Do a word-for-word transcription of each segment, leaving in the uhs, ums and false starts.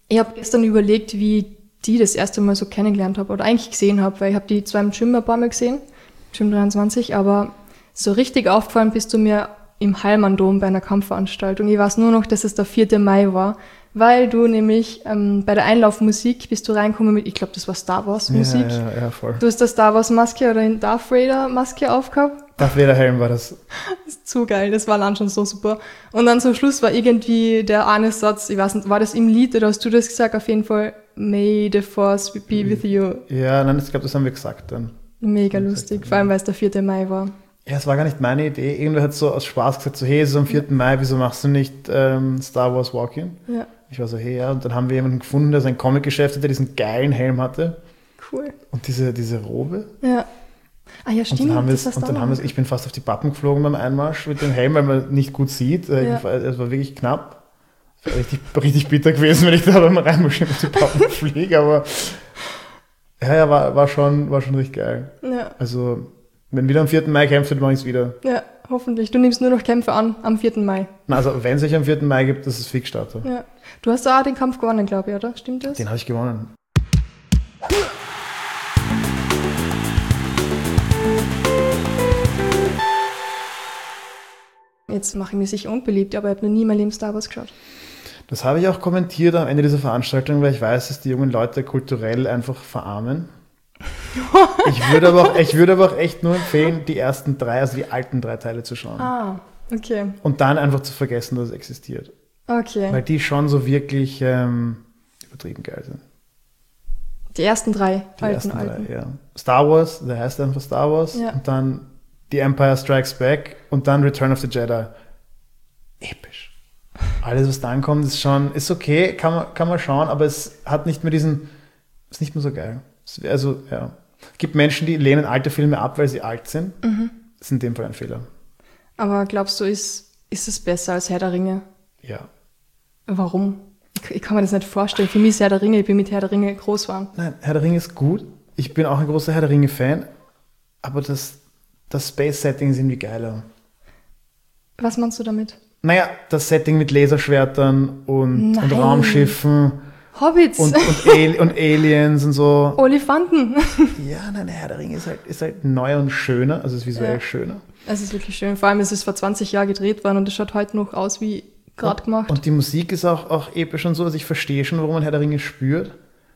Ich habe gestern überlegt, wie die das erste Mal so kennengelernt habe oder eigentlich gesehen habe, weil ich habe die zwar im Gym ein paar Mal gesehen, Gym dreiundzwanzig, aber so richtig aufgefallen bist du mir im Heilmann-Dom bei einer Kampfveranstaltung. Ich weiß nur noch, dass es der vierte Mai war, weil du nämlich ähm, bei der Einlaufmusik bist du reingekommen mit, ich glaube, das war Star Wars Musik. Ja, ja, ja, voll. Du hast da Star Wars Maske oder den Darth Vader Maske aufgehabt. Darth Vader Helm war das. Das ist zu geil, das war dann schon so super. Und dann zum Schluss war irgendwie der eine Satz, ich weiß nicht, war das im Lied oder hast du das gesagt? Auf jeden Fall, May the Force be with you. Ja, nein, ich glaube, das haben wir gesagt dann. Mega lustig, vor allem, weil es der vierte Mai war. Ja, es war gar nicht meine Idee. Irgendwer hat so aus Spaß gesagt, so, hey, es ist am vierten Mai, wieso machst du nicht ähm, Star Wars Walk-In? Ja. Ich war so, hey, ja, und dann haben wir jemanden gefunden, der sein Comic-Geschäft hatte, der diesen geilen Helm hatte. Cool. Und diese, diese Robe. Ja. Ah ja, stimmt. Und dann haben wir das es, und dann haben wir es, ich bin fast auf die Pappen geflogen beim Einmarsch mit dem Helm, weil man nicht gut sieht. Äh, Ja. Es war wirklich knapp. Es war richtig, richtig bitter gewesen, wenn ich da beim Reinmarschieren auf die Pappen fliege, aber ja, ja, war, war, schon, war schon richtig geil. Ja. Also, wenn wieder am vierten Mai kämpft, dann mache ich es wieder. Ja, hoffentlich. Du nimmst nur noch Kämpfe an am vierten Mai. Na, also, wenn es euch am vierten Mai gibt, das ist fix Starter. Ja. Du hast auch den Kampf gewonnen, glaube ich, oder? Stimmt das? Den habe ich gewonnen. Jetzt mache ich mich sicher unbeliebt, aber ich habe noch nie in meinem Leben Star Wars geschaut. Das habe ich auch kommentiert am Ende dieser Veranstaltung, weil ich weiß, dass die jungen Leute kulturell einfach verarmen. Ich würde aber auch, ich würde aber auch echt nur empfehlen, die ersten drei, also die alten drei Teile zu schauen. Ah, okay. Und dann einfach zu vergessen, dass es existiert. Okay. Weil die schon so wirklich ähm, übertrieben geil sind. Die ersten drei, Die alten, ersten alten. drei, ja. Star Wars, der heißt einfach Star Wars. Ja. Und dann The Empire Strikes Back und dann Return of the Jedi. Episch. Alles, was dann kommt, ist schon, ist okay, kann man, kann man schauen, aber es hat nicht mehr diesen, ist nicht mehr so geil. Es, also, ja. Es gibt Menschen, die lehnen alte Filme ab, weil sie alt sind. Mhm. Das ist in dem Fall ein Fehler. Aber glaubst du, ist, ist es besser als Herr der Ringe? Ja. Warum? Ich, ich kann mir das nicht vorstellen. Für mich ist Herr der Ringe, ich bin mit Herr der Ringe groß geworden. Nein, Herr der Ringe ist gut. Ich bin auch ein großer Herr der Ringe-Fan. Aber das, das Space-Setting ist irgendwie geiler. Was meinst du damit? Naja, das Setting mit Laserschwertern und, und Nein. Raumschiffen Hobbits, und, und, Ali- und Aliens und so. Olifanten. Ja, nein, Herr der Ringe ist halt, ist halt neu und schöner, also ist visuell Ja. schöner. Es ist wirklich schön. Vor allem ist es vor zwanzig Jahren gedreht worden und es schaut heute noch aus wie gerade gemacht. Und die Musik ist auch, auch episch und so, also ich verstehe schon, warum man Herr der Ringe spürt.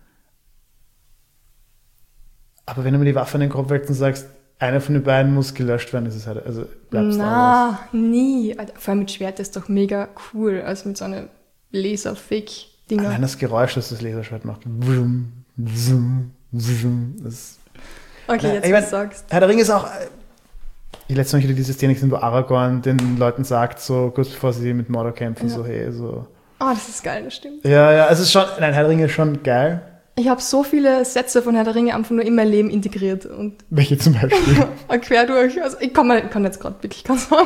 Aber wenn du mir die Waffe in den Kopf hältst und sagst, einer von den beiden muss gelöscht werden, ist es halt, also bleibt Star Wars. Na, nie. Alter, vor allem mit Schwert ist doch mega cool, als mit so einem Laser-Fake-Dinger. Allein das Geräusch, das das Laserschwert macht. Wum, wum, wum, das Okay, Na, jetzt ich was mein, du sagst. Herr der Ringe ist auch. äh, Ich letztes Mal wieder diese Szene gesehen, wo Aragorn den Leuten sagt, so kurz bevor sie mit Mordor kämpfen, Ja. so hey, so. Oh, das ist geil, das stimmt. Ja, ja, es ist schon, nein, Herr der Ringe ist schon geil. Ich habe so viele Sätze von Herr der Ringe einfach nur in mein Leben integriert und Welche zum Beispiel? quer durch. Also ich kann, mal, kann jetzt gerade wirklich keinen sagen.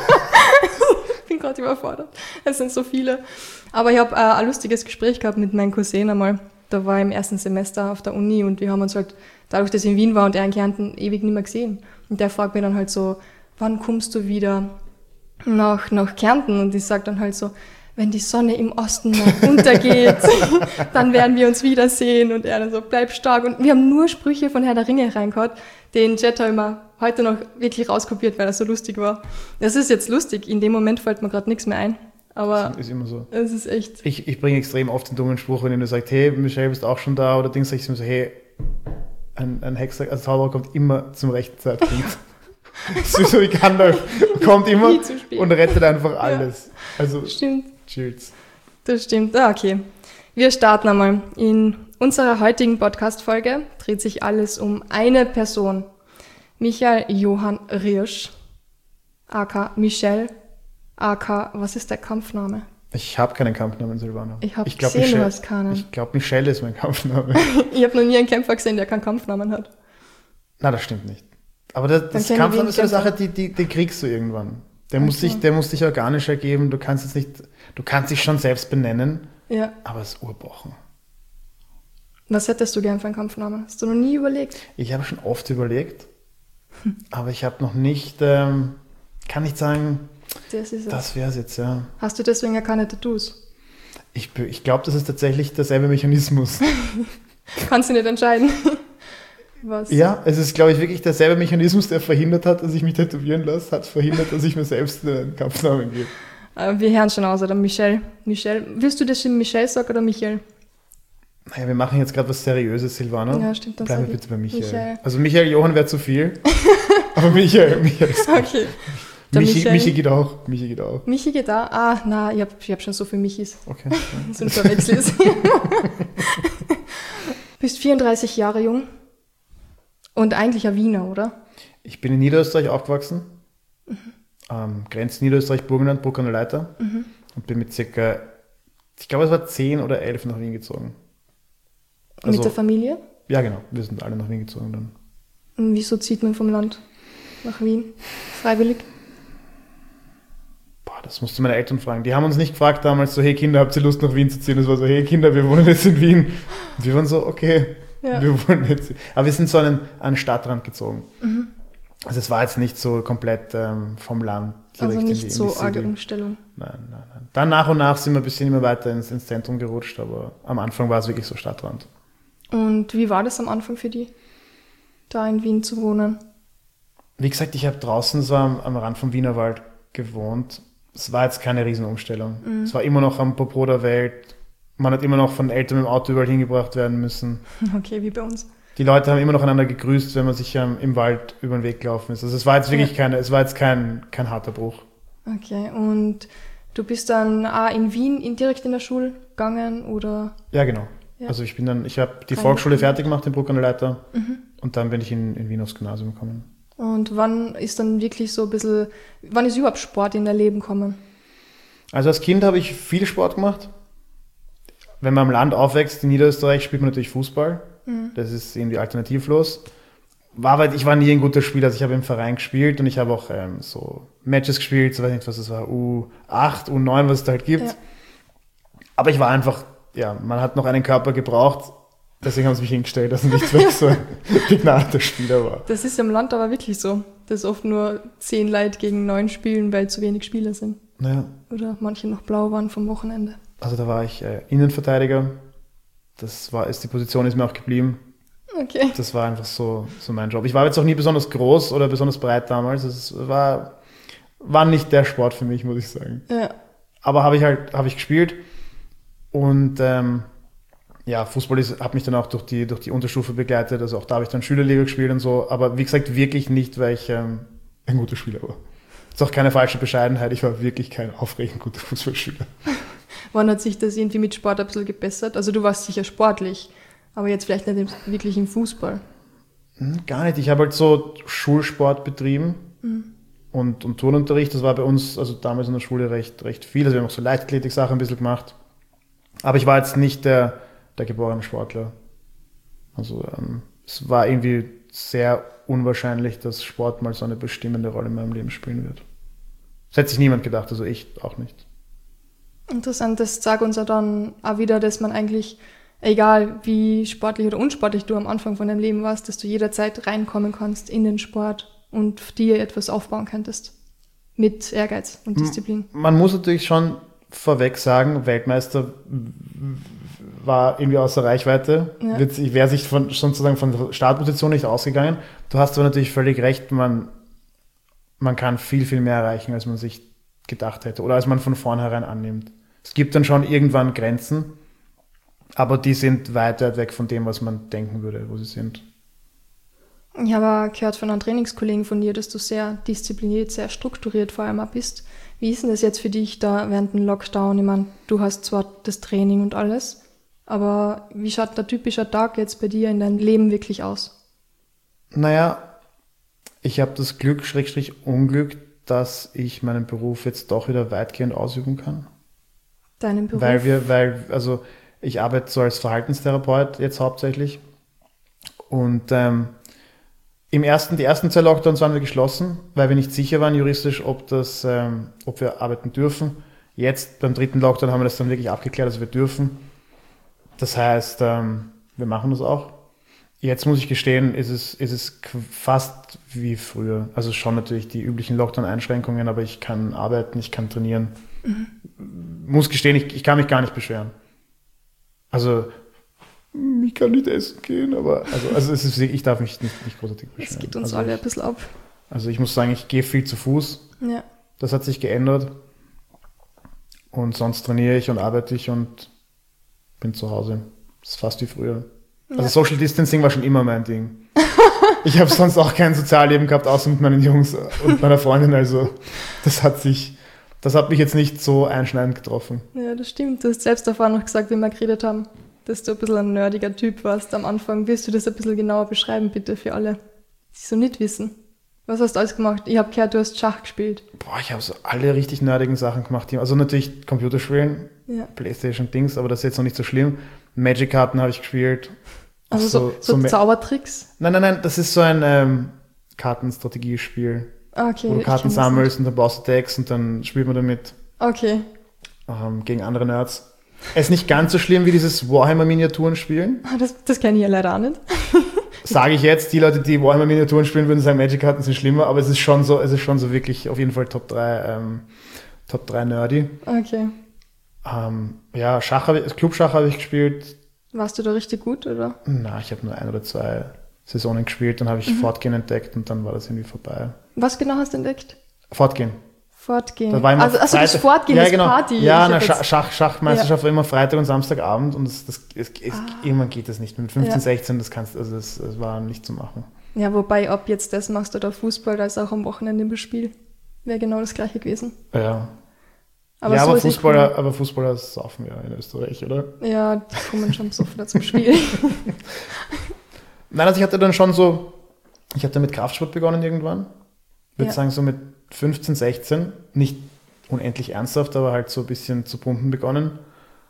Ich bin gerade überfordert. Es sind so viele. Aber ich habe äh, ein lustiges Gespräch gehabt mit meinem Cousin einmal. Da war ich im ersten Semester auf der Uni und wir haben uns halt, dadurch, dass ich in Wien war und er in Kärnten, ewig nicht mehr gesehen. Und der fragt mir dann halt so, wann kommst du wieder nach, nach Kärnten? Und ich sage dann halt so, wenn die Sonne im Osten noch untergeht, dann werden wir uns wiedersehen. Und er dann so, bleib stark. Und wir haben nur Sprüche von Herr der Ringe reingehört, den Jetta immer heute noch wirklich rauskopiert, weil er so lustig war. Das ist jetzt lustig, in dem Moment fällt mir gerade nichts mehr ein. Aber Ist immer so. es ist echt... Ich, ich bringe extrem oft den dummen Spruch, wenn du sagst, hey, Michelle, bist auch schon da? Oder Dings, sag ich mir so, hey, ein, ein Hexer, also Zauberer kommt immer zum rechten Zeitpunkt. So wie Gandalf, kommt immer Nie zu spät. und rettet einfach alles. Also, Stimmt. chills. Das stimmt. Ah, okay. Wir starten einmal. In unserer heutigen Podcast-Folge dreht sich alles um eine Person. Michael Johann Riersch, aka Michel, aka, was ist der Kampfname? Ich habe keinen Kampfnamen, Silvana. Ich habe glaub, gesehen, du Michelle- hast keinen. Ich glaube, Michelle ist mein Kampfname. Ich habe noch nie einen Kämpfer gesehen, der keinen Kampfnamen hat. Na, das stimmt nicht. Aber das, das kennen wir Kampfname wen ist so eine Kämpfer. Sache, die, die, die kriegst du irgendwann. Der, muss Okay. sich, der muss dich organisch ergeben. Du kannst jetzt nicht, du kannst dich schon selbst benennen, Ja. aber es ist Urbrochen. Was hättest du gern für einen Kampfnamen? Hast du noch nie überlegt? Ich habe schon oft überlegt, aber ich habe noch nicht, ähm, kann nicht sagen, Das ist es. das wäre es jetzt, ja. Hast du deswegen ja keine Tattoos? Ich, ich glaube, das ist tatsächlich derselbe Mechanismus. Kannst du nicht entscheiden. Was? Ja, es ist, glaube ich, wirklich derselbe Mechanismus, der verhindert hat, dass ich mich tätowieren lasse, hat verhindert, dass ich mir selbst einen Kampfnamen gebe. Äh, wir hören schon aus, oder Michelle. Michelle. Willst du das in Michelle sagen oder Michael? Naja, wir machen jetzt gerade was Seriöses, Silvana. Ja, stimmt. Dann Bleiben sag wir ich bitte bei Michael. Michael. Also Michael Johann wäre zu viel, aber Michael, Michael ist gut. Okay. Der Michi, Michael. Michi geht auch. Michi geht auch. Michi geht da? Ah, na, ich habe ich hab schon so viele Michis. Okay. So ein Verwechsel ist. Bist vierunddreißig Jahre jung und eigentlich ein Wiener, oder? Ich bin in Niederösterreich aufgewachsen. Mhm. Ähm, Grenze Niederösterreich, Burgenland, Bruck an der Leiter. Mhm. Und bin mit circa, ich glaube es war zehn oder elf nach Wien gezogen. Also, mit der Familie? Ja, genau. Wir sind alle nach Wien gezogen dann. Und wieso zieht man vom Land nach Wien? Freiwillig? Boah, das musst du meine Eltern fragen. Die haben uns nicht gefragt damals so, hey Kinder, habt ihr Lust nach Wien zu ziehen? Das war so, hey Kinder, wir wohnen jetzt in Wien. Und wir waren so, okay, ja. wir wollen jetzt. Aber wir sind so an einen Stadtrand gezogen. Mhm. Also es war jetzt nicht so komplett ähm, vom Land. Also nicht in die, so in die arge Umstellung. Nein, nein, nein. Dann nach und nach sind wir ein bisschen immer weiter ins, ins Zentrum gerutscht, aber am Anfang war es wirklich so Stadtrand. Und wie war das am Anfang für die, da in Wien zu wohnen? Wie gesagt, ich habe draußen so am, am Rand vom Wienerwald gewohnt. Es war jetzt keine Riesenumstellung. Mhm. Es war immer noch am Popo der Welt. Man hat immer noch von Eltern mit dem Auto überall hingebracht werden müssen. Okay, wie bei uns. Die Leute haben immer noch einander gegrüßt, wenn man sich ähm, im Wald über den Weg gelaufen ist. Also es war jetzt wirklich ja. keine, es war jetzt kein, kein harter Bruch. Okay, und du bist dann auch in Wien in, direkt in der Schule gegangen, oder? Ja, genau. Ja. Also ich bin dann, ich habe die Rein Volksschule fertig gemacht in Bruck an der Leiter mhm. und dann bin ich in, in Wien aufs Gymnasium gekommen. Und wann ist dann wirklich so ein bisschen, wann ist überhaupt Sport in dein Leben gekommen? Also als Kind habe ich viel Sport gemacht. Wenn man am Land aufwächst, in Niederösterreich, spielt man natürlich Fußball. Mhm. Das ist irgendwie alternativlos. War, weil ich war nie ein guter Spieler, also ich habe im Verein gespielt und ich habe auch ähm, so Matches gespielt, so weiß nicht, was das war, U acht, U neun, was es da halt gibt. Ja. Aber ich war einfach, ja, man hat noch einen Körper gebraucht, deswegen haben sie mich hingestellt, dass ich nicht wirklich so ein begnadeter Spieler war. Das ist im Land aber wirklich so, dass oft nur zehn Leute gegen neun spielen, weil zu wenig Spieler sind. Ja. Oder manche noch blau waren vom Wochenende. Also da war ich äh, Innenverteidiger, das war, ist, die Position ist mir auch geblieben. Okay. Das war einfach so, so mein Job. Ich war jetzt auch nie besonders groß oder besonders breit damals. Es war, war nicht der Sport für mich, muss ich sagen. Ja. Aber habe ich halt, habe ich gespielt. Und ähm, ja, Fußball ist, hat mich dann auch durch die, durch die Unterstufe begleitet. Also auch da habe ich dann Schülerliga gespielt und so. Aber wie gesagt, wirklich nicht, weil ich ähm, ein guter Spieler war. Das ist auch keine falsche Bescheidenheit. Ich war wirklich kein aufregend guter Fußballspieler. Wann hat sich das irgendwie mit Sport ein bisschen gebessert? Also du warst sicher sportlich. Aber jetzt vielleicht nicht wirklich im Fußball. Gar nicht. Ich habe halt so Schulsport betrieben mhm. und, und Turnunterricht. Das war bei uns, also damals in der Schule, recht, recht viel. Also wir haben auch so Leichtathletik-Sachen ein bisschen gemacht. Aber ich war jetzt nicht der, der geborene Sportler. Also ähm, es war irgendwie sehr unwahrscheinlich, dass Sport mal so eine bestimmende Rolle in meinem Leben spielen wird. Das hätte sich niemand gedacht, also ich auch nicht. Interessant, das sagt uns ja dann auch wieder, dass man eigentlich, egal wie sportlich oder unsportlich du am Anfang von deinem Leben warst, dass du jederzeit reinkommen kannst in den Sport und dir etwas aufbauen könntest. Mit Ehrgeiz und Disziplin. Man muss natürlich schon vorweg sagen, Weltmeister war irgendwie außer Reichweite. Ja. Ich wäre sich von, sozusagen von der Startposition nicht ausgegangen. Du hast aber natürlich völlig recht, man, man kann viel, viel mehr erreichen, als man sich gedacht hätte oder als man von vornherein annimmt. Es gibt dann schon irgendwann Grenzen, aber die sind weit, weit weg von dem, was man denken würde, wo sie sind. Ich habe gehört von einem Trainingskollegen von dir, dass du sehr diszipliniert, sehr strukturiert vor allem auch bist. Wie ist denn das jetzt für dich da während dem Lockdown? Ich meine, du hast zwar das Training und alles, aber wie schaut der typische Tag jetzt bei dir in deinem Leben wirklich aus? Naja, ich habe das Glück, Schrägstrich Unglück, dass ich meinen Beruf jetzt doch wieder weitgehend ausüben kann. Deinen Beruf? Weil wir, weil, also ich arbeite so als Verhaltenstherapeut jetzt hauptsächlich und ähm, im ersten, die ersten zwei Lockdowns waren wir geschlossen, weil wir nicht sicher waren juristisch, ob das, ähm, ob wir arbeiten dürfen. Jetzt beim dritten Lockdown haben wir das dann wirklich abgeklärt, dass wir dürfen. Das heißt, ähm, wir machen das auch. Jetzt muss ich gestehen, ist es, ist es fast wie früher. Also schon natürlich die üblichen Lockdown-Einschränkungen, aber ich kann arbeiten, ich kann trainieren. Mhm. Muss gestehen, ich, ich kann mich gar nicht beschweren. Also, ich kann nicht essen gehen, aber also, also es ist, ich darf mich nicht, nicht großartig beschweren. Es geht uns also alle ich, ein bisschen ab. Also ich muss sagen, ich gehe viel zu Fuß. Ja. Das hat sich geändert. Und sonst trainiere ich und arbeite ich und bin zu Hause. Das ist fast wie früher. Also Ja. Social Distancing war schon immer mein Ding. Ich habe sonst auch kein Sozialleben gehabt, außer mit meinen Jungs und meiner Freundin. Also das hat sich, das hat mich jetzt nicht so einschneidend getroffen. Ja, das stimmt. Du hast selbst davor noch gesagt, wie wir geredet haben, dass du ein bisschen ein nerdiger Typ warst am Anfang. Willst du das ein bisschen genauer beschreiben, bitte, für alle, die so nicht wissen? Was hast du alles gemacht? Ich habe gehört, du hast Schach gespielt. Boah, ich habe so alle richtig nerdigen Sachen gemacht. Also natürlich Computerspielen, Ja. Playstation-Dings, aber das ist jetzt noch nicht so schlimm. Magic-Karten habe ich gespielt. Also Auch so, so, so Ma- Zaubertricks? Nein, nein, nein, das ist so ein ähm, Kartenstrategiespiel, Ah, okay. wo du ich Karten kenn das sammelst und dann baust du Decks und dann spielt man damit nicht. Okay. ähm, gegen andere Nerds. Es ist nicht ganz so schlimm wie dieses Warhammer-Miniaturen spielen. Ah, Das, das kenne ich ja leider auch nicht. Sage ich jetzt, die Leute, die Warhammer-Miniaturen spielen, würden sagen, Magic-Karten sind schlimmer, aber es ist schon so, es ist schon so wirklich auf jeden Fall Top drei, ähm, Top drei Nerdy. Okay. Ähm, ja, Schach habe ich, Clubschach habe ich gespielt. Warst du da richtig gut, oder? Na, ich habe nur ein oder zwei Saisonen gespielt, dann habe ich Mhm. Fortgehen entdeckt und dann war das irgendwie vorbei. Was genau hast du entdeckt? Fortgehen. Fortgehen. Da war immer also, also das Freitag- Fortgehen, ja, das genau. Party. Ja, Ich na, hab Schach, jetzt- Schach, Schachmeisterschaft war immer Freitag und Samstagabend und das, das, es, es, Ah. irgendwann geht das nicht. Mit fünfzehn, Ja. sechzehn, das kannst, also das, das war nicht zu machen. Ja, wobei, ob jetzt das machst oder Fußball, da ist auch am Wochenende im Spiel. Wäre genau das gleiche gewesen. Ja, Aber ja so aber, ist eh Fußballer, aber Fußballer saufen wir in Österreich, oder? cool. Ja, die kommen schon so viel zum Spiel. Nein, also ich hatte dann schon so, ich hatte mit Kraftsport begonnen irgendwann. Ich würde Ja. sagen so mit fünfzehn, sechzehn, nicht unendlich ernsthaft, aber halt so ein bisschen zu pumpen begonnen.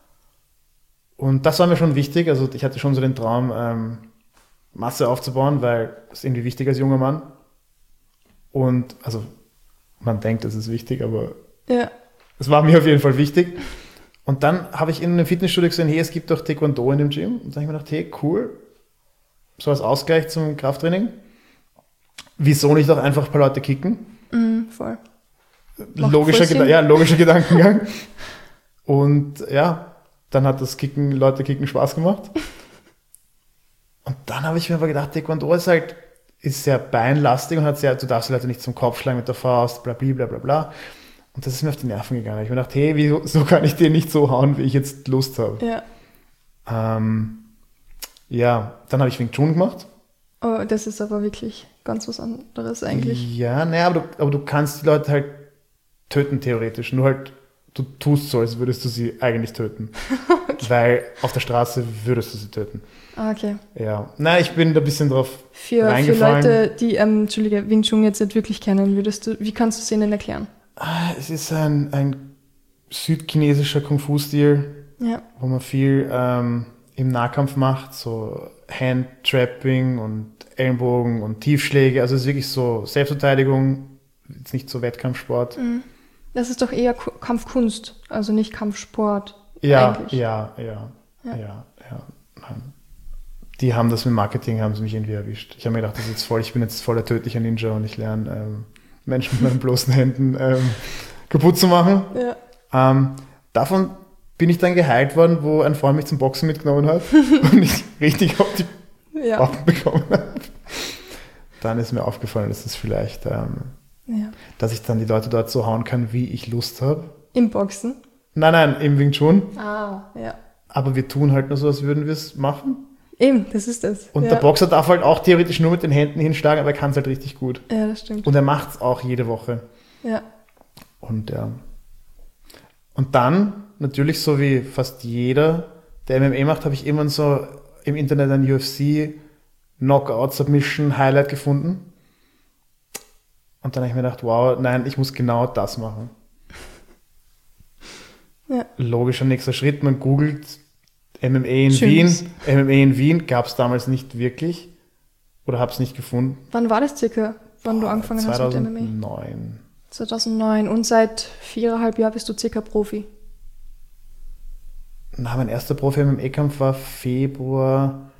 Und das war mir schon wichtig, also ich hatte schon so den Traum, ähm, Masse aufzubauen, weil das ist irgendwie wichtig als junger Mann. Und, also man denkt, es ist wichtig, aber Ja. es war mir auf jeden Fall wichtig. Und dann habe ich in einem Fitnessstudio gesehen, hey, es gibt doch Taekwondo in dem Gym. Und dann habe ich mir gedacht, hey, cool, so als Ausgleich zum Krafttraining. Wieso nicht auch einfach ein paar Leute kicken? Mhm, voll. Macht Logischer, voll Sinn. Geda- ja, logischer Gedankengang. Und ja, dann hat das Kicken, Leute kicken Spaß gemacht. Und dann habe ich mir aber gedacht, Taekwondo ist halt, ist sehr beinlastig und hat sehr, du darfst die Leute nicht zum Kopf schlagen mit der Faust, bla bla bla bla bla. Und das ist mir auf die Nerven gegangen. Ich habe mir gedacht, hey, wieso so kann ich den nicht so hauen, wie ich jetzt Lust habe? Ja. Ähm, ja, dann habe ich Wing Chun gemacht. Oh, das ist aber wirklich ganz was anderes eigentlich. Ja, naja, aber du, aber du kannst die Leute halt töten, theoretisch. Nur halt, du tust so, als würdest du sie eigentlich töten. Weil auf der Straße würdest du sie töten. Ah, okay. Ja, nein, ich bin da ein bisschen drauf Für, für reingefallen. Leute, die, ähm, Entschuldige, Wing Chun jetzt nicht wirklich kennen, würdest du, wie kannst du es ihnen erklären? Ah, es ist ein, ein südchinesischer Kung-Fu-Stil, Ja. wo man viel ähm, im Nahkampf macht, so Hand-Trapping und Ellenbogen und Tiefschläge. Also es ist wirklich so Selbstverteidigung, jetzt nicht so Wettkampfsport. Mhm. Das ist doch eher Ku- Kampfkunst, also nicht Kampfsport. Ja, eigentlich. ja, ja, Ja. ja, ja, ja. Nein. Die haben das mit Marketing, haben sie mich irgendwie erwischt. Ich habe mir gedacht, das ist jetzt voll, ich bin jetzt voll der tödliche Ninja und ich lerne ähm, Menschen mit meinen bloßen Händen ähm, kaputt zu machen. Ja. Ähm, davon bin ich dann geheilt worden, wo ein Freund mich zum Boxen mitgenommen hat und ich richtig auf die Ja. Waffen bekommen habe. Dann ist mir aufgefallen, dass das vielleicht, ähm, ja. dass ich dann die Leute dort so hauen kann, wie ich Lust habe. Im Boxen. Nein, nein, im Wing Chun. Ah, ja. Aber wir tun halt nur so, als würden wir es machen. Eben, das ist das. Und ja. der Boxer darf halt auch theoretisch nur mit den Händen hinschlagen, aber er kann es halt richtig gut. Ja, das stimmt. Und er macht es auch jede Woche. Ja. Und ja. Und dann, natürlich so wie fast jeder, der M M A macht, habe ich immer so im Internet ein U F C Knockout Submission Highlight gefunden. Und dann habe ich mir gedacht, wow, nein, ich muss genau das machen. Ja. Logischer nächster Schritt, man googelt M M A in Schönes. Wien. M M A in Wien gab es damals nicht wirklich. Oder habe es nicht gefunden. Wann war das circa, wann du angefangen hast mit M M A? zweitausendneun. zweitausendneun. Und seit viereinhalb Jahren bist du circa Profi. Na, mein erster Profi-M M A-Kampf war Februar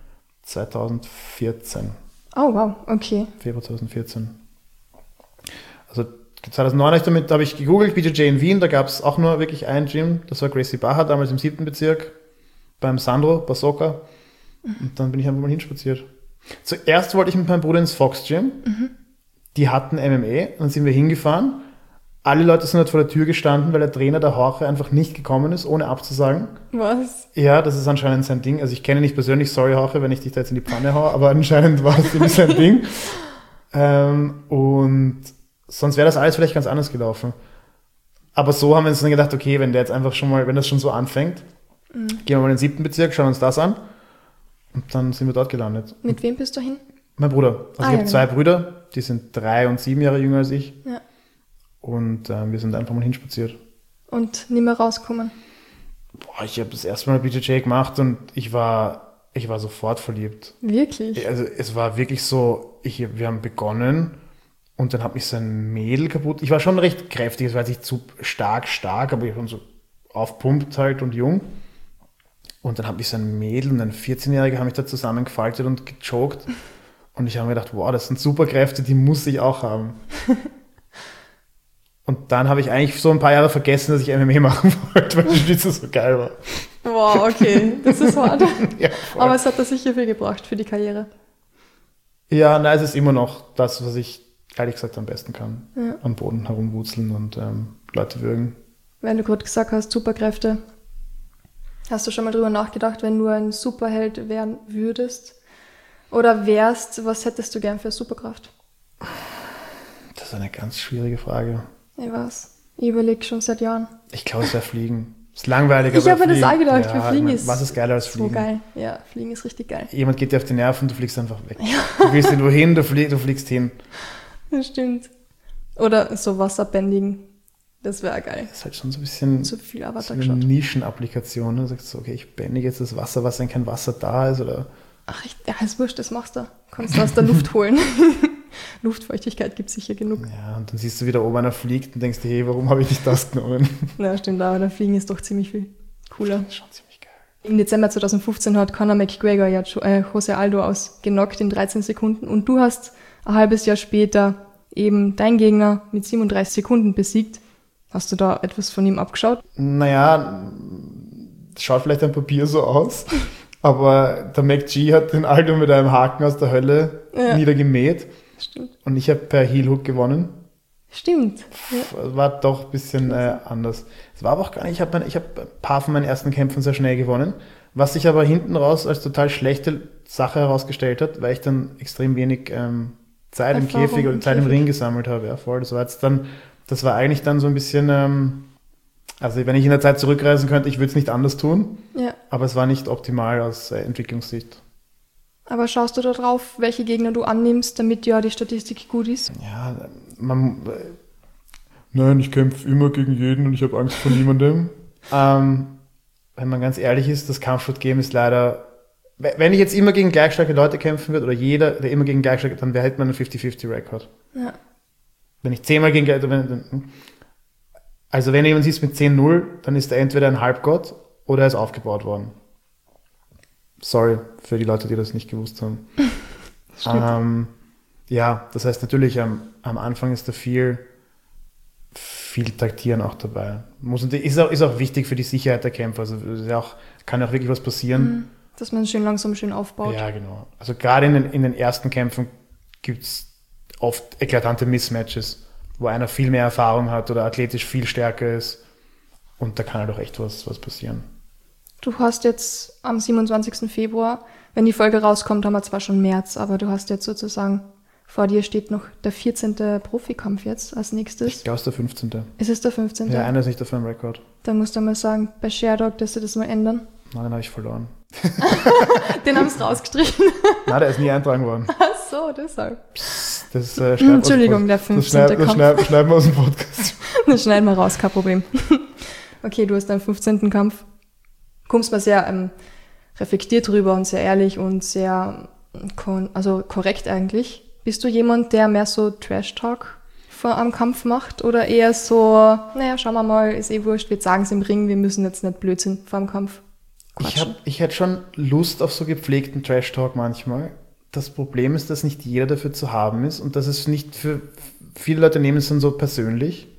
zweitausendvierzehn. Oh, wow, okay. Februar zweitausendvierzehn. Also zweitausendneun habe ich damit, da habe ich gegoogelt, B J J in Wien, da gab es auch nur wirklich ein Gym, das war Gracie Barra, damals im siebten Bezirk, beim Sandro Basoka. Und dann bin ich einfach mal hinspaziert. Zuerst wollte ich mit meinem Bruder ins Fox Gym, mhm. die hatten M M A, dann sind wir hingefahren. Alle Leute sind halt vor der Tür gestanden, weil der Trainer der Horche einfach nicht gekommen ist, ohne abzusagen. Was? Ja, das ist anscheinend sein Ding. Also ich kenne ihn nicht persönlich, sorry Horche, wenn ich dich da jetzt in die Pfanne haue, aber anscheinend war es irgendwie sein Ding. Ähm, und sonst wäre das alles vielleicht ganz anders gelaufen. Aber so haben wir uns dann gedacht, okay, wenn der jetzt einfach schon mal, wenn das schon so anfängt, mhm. gehen wir mal in den siebten Bezirk, schauen uns das an. Und dann sind wir dort gelandet. Mit wem bist du hin? Mein Bruder. Also ah, ich ja, habe genau. zwei Brüder, die sind drei und sieben Jahre jünger als ich. Ja. Und äh, wir sind einfach mal hinspaziert. Und nicht mehr rauskommen? Boah, ich habe das erste Mal B J J gemacht und ich war, ich war sofort verliebt. Wirklich? Also es war wirklich so, ich, wir haben begonnen und dann hat mich so ein Mädel kaputt. Ich war schon recht kräftig, es war jetzt nicht zu stark, stark, aber ich war so aufpumpt halt und jung. Und dann hat mich so ein Mädel und ein vierzehnjähriger haben mich da zusammengefaltet und gechoked. Und ich habe mir gedacht, wow, das sind super Kräfte, die muss ich auch haben. Und dann habe ich eigentlich so ein paar Jahre vergessen, dass ich M M A machen wollte, weil die Schnitzel so geil war. Wow, okay, das ist hart. Ja, aber es hat da sicher viel gebracht für die Karriere. Ja, nein, es ist immer noch das, was ich ehrlich gesagt am besten kann. Ja. Am Boden herumwurzeln und ähm, Leute würgen. Wenn du gerade gesagt hast, Superkräfte, hast du schon mal drüber nachgedacht, wenn du ein Superheld werden würdest oder wärst, was hättest du gern für Superkraft? Das ist eine ganz schwierige Frage. Ich weiß, ich überlege schon seit Jahren. Ich glaube, es wäre Fliegen. Ist langweilig, ich habe mir das auch gedacht, ja, für Fliegen ich mein, ist was ist geiler als Fliegen? So geil, ja, Fliegen ist richtig geil. Jemand geht dir auf die Nerven, du fliegst einfach weg. Ja. Du willst irgendwo hin, du, flie- du fliegst hin. Das stimmt. Oder so Wasserbändigen, das wäre geil. Das ist halt schon so ein bisschen so viel Avatar so eine geschaut. Nischenapplikation. Du sagst so, okay, ich bändige jetzt das Wasser, was wenn kein Wasser da ist, oder... Ach, ich, ja, ist wurscht, das machst du. Kannst du aus der Luft holen. Luftfeuchtigkeit gibt es sicher genug. Ja, und dann siehst du wieder oben einer fliegt und denkst dir, hey, warum habe ich nicht das genommen? Ja, stimmt, aber der Fliegen ist doch ziemlich viel cooler. Das ist schon ziemlich geil. Im Dezember zweitausendfünfzehn hat Conor McGregor ja äh, Jose Aldo ausgenockt in dreizehn Sekunden und du hast ein halbes Jahr später eben dein Gegner mit siebenunddreißig Sekunden besiegt. Hast du da etwas von ihm abgeschaut? Naja, schaut vielleicht ein Papier so aus, aber der McG hat den Aldo mit einem Haken aus der Hölle ja. niedergemäht. Stimmt. Und ich habe per Heel Hook gewonnen. Stimmt. Ja. War doch ein bisschen äh, anders. Es war aber auch gar nicht, ich habe ich hab ein paar von meinen ersten Kämpfen sehr schnell gewonnen, was sich aber hinten raus als total schlechte Sache herausgestellt hat, weil ich dann extrem wenig ähm, Zeit Erfahrung im Käfig oder Zeit im Ring gesammelt habe. Ja, voll. Das war jetzt dann, das war eigentlich dann so ein bisschen, ähm, also wenn ich in der Zeit zurückreisen könnte, ich würde es nicht anders tun, ja. aber es war nicht optimal aus äh, Entwicklungssicht. Aber schaust du da drauf, welche Gegner du annimmst, damit ja die Statistik gut ist? Ja, man... Äh, nein, ich kämpfe immer gegen jeden und ich habe Angst vor niemandem. ähm, wenn man ganz ehrlich ist, das Kampfsport-Game ist leider... Wenn ich jetzt immer gegen gleichstarke Leute kämpfen würde, oder jeder, der immer gegen gleichstarke, dann wäre halt man einen fünfzig fünfzig-Rekord. Ja. Wenn ich zehnmal gegen... Wenn, also wenn jemand siehst mit zehn null, dann ist er entweder ein Halbgott oder er ist aufgebaut worden. Sorry für die Leute, die das nicht gewusst haben. ähm, ja, das heißt natürlich, am, am Anfang ist da viel, viel Taktieren auch dabei. Muss, ist, auch, ist auch wichtig für die Sicherheit der Kämpfer. Also ist ja auch, kann auch wirklich was passieren. Dass man es schön langsam schön aufbaut. Ja, genau. Also gerade in den, in den ersten Kämpfen gibt es oft eklatante Mismatches, wo einer viel mehr Erfahrung hat oder athletisch viel stärker ist. Und da kann halt auch echt was, was passieren. Du hast jetzt am siebenundzwanzigsten Februar, wenn die Folge rauskommt, haben wir zwar schon März, aber du hast jetzt sozusagen, vor dir steht noch der vierzehnte Profikampf jetzt als nächstes. Ich glaube, es ist der fünfzehnte Ist es der fünfzehnte? Ja, einer ist nicht auf meinem Rekord. Dann musst du mal sagen, bei Sherdog, dass sie das mal ändern. Nein, den habe ich verloren. Den haben sie rausgestrichen. Nein, der ist nie eintragen worden. Ach so, deshalb. Psst, das, äh, Entschuldigung, der fünfzehnte Das schneiden das schneid wir aus dem Podcast. Das schneiden wir raus, kein Problem. Okay, du hast deinen fünfzehnten Kampf. Kommst mal sehr ähm, reflektiert drüber und sehr ehrlich und sehr kon- also korrekt eigentlich. Bist du jemand, der mehr so Trash-Talk vor am Kampf macht oder eher so, naja, schauen wir mal, ist eh wurscht, wir sagen es im Ring, wir müssen jetzt nicht Blödsinn vor dem Kampf quatschen? Ich, hab, ich hätte schon Lust auf so gepflegten Trash-Talk manchmal. das Problem ist, dass nicht jeder dafür zu haben ist und dass es nicht für viele Leute nehmen es dann so persönlich.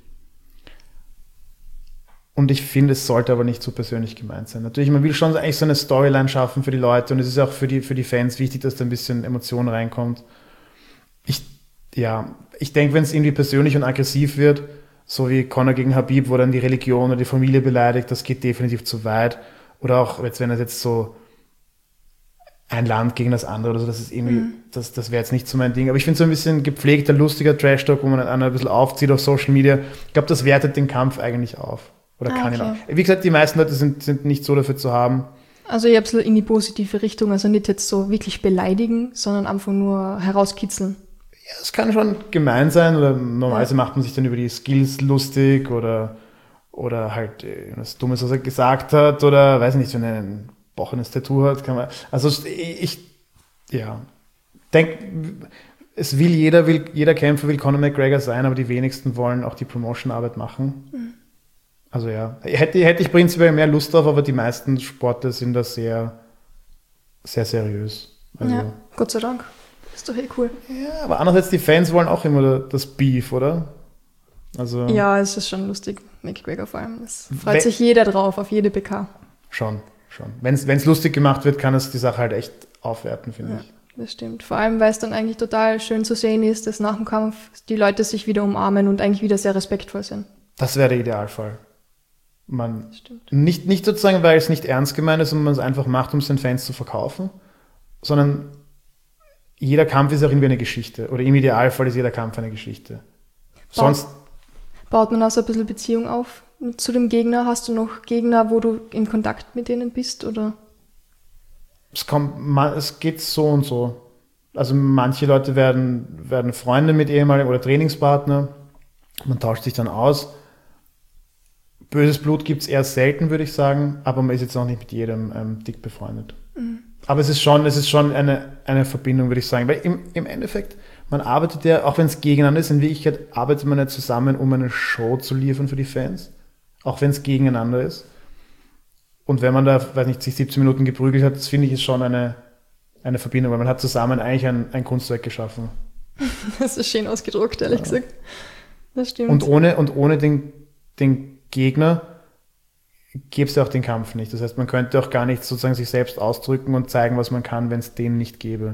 Und ich finde, es sollte aber nicht so persönlich gemeint sein. Natürlich, man will schon eigentlich so eine Storyline schaffen für die Leute und es ist auch für die, für die Fans wichtig, dass da ein bisschen Emotion reinkommt. Ich, ja, ich denke, wenn es irgendwie persönlich und aggressiv wird, so wie Conor gegen Khabib, wo dann die Religion oder die Familie beleidigt, das geht definitiv zu weit. Oder auch, jetzt, wenn es jetzt so ein Land gegen das andere oder so, das ist irgendwie, mhm. das, das wäre jetzt nicht so mein Ding. Aber ich finde so ein bisschen gepflegter, lustiger Trash-Talk, wo man einen ein bisschen aufzieht auf Social Media. Ich glaube, das wertet den Kampf eigentlich auf. Oder ah, kann okay. ihn auch. Wie gesagt, die meisten Leute sind, sind nicht so dafür zu haben. Also ich habe es in die positive Richtung, also nicht jetzt so wirklich beleidigen, sondern einfach nur herauskitzeln. Ja, es kann schon gemein sein oder normalerweise ja. macht man sich dann über die Skills lustig oder, oder halt was Dummes, was er gesagt hat oder weiß nicht, wenn er ein bochenes Tattoo hat, kann man, also ich, ja, denke, es will jeder, will, jeder Kämpfer will Conor McGregor sein, aber die wenigsten wollen auch die Promotion-Arbeit machen. Mhm. Also ja, hätte, hätte ich prinzipiell mehr Lust drauf, aber die meisten Sportler sind da sehr, sehr seriös. Also, ja, Gott sei Dank. Ist doch eh cool. Ja, aber andererseits, die Fans wollen auch immer das Beef, oder? Also, ja, es ist schon lustig, McGregor vor allem. Es freut wenn, sich jeder drauf, auf jede P K. Schon, schon. Wenn es lustig gemacht wird, kann es die Sache halt echt aufwerten, finde ja, ich. Das stimmt. Vor allem, weil es dann eigentlich total schön zu sehen ist, dass nach dem Kampf die Leute sich wieder umarmen und eigentlich wieder sehr respektvoll sind. Das wäre der Idealfall. Man nicht, nicht sozusagen, weil es nicht ernst gemeint ist und man es einfach macht, um es den Fans zu verkaufen, sondern jeder Kampf ist auch irgendwie eine Geschichte. Oder im Idealfall ist jeder Kampf eine Geschichte. Sonst baut man also ein bisschen Beziehung auf zu dem Gegner? Hast du noch Gegner, wo du in Kontakt mit denen bist? Oder? Es kommt, es geht so und so. Also manche Leute werden, werden Freunde mit ehemaligen oder Trainingspartner. Man tauscht sich dann aus. Böses Blut gibt es eher selten, würde ich sagen, aber man ist jetzt auch nicht mit jedem ähm, dick befreundet. Mhm. Aber es ist schon, es ist schon eine, eine Verbindung, würde ich sagen. Weil im, im Endeffekt, man arbeitet ja, auch wenn es gegeneinander ist, in Wirklichkeit arbeitet man ja zusammen, um eine Show zu liefern für die Fans. Auch wenn es gegeneinander ist. Und wenn man da, weiß nicht, sich siebzehn Minuten geprügelt hat, das finde ich ist schon eine, eine Verbindung, weil man hat zusammen eigentlich ein, ein Kunstwerk geschaffen. Das ist schön ausgedruckt, ehrlich ja. gesagt. Das stimmt. Und ohne, und ohne den, den Gegner gäbe es ja auch den Kampf nicht. Das heißt, man könnte auch gar nicht sozusagen sich selbst ausdrücken und zeigen, was man kann, wenn es den nicht gäbe.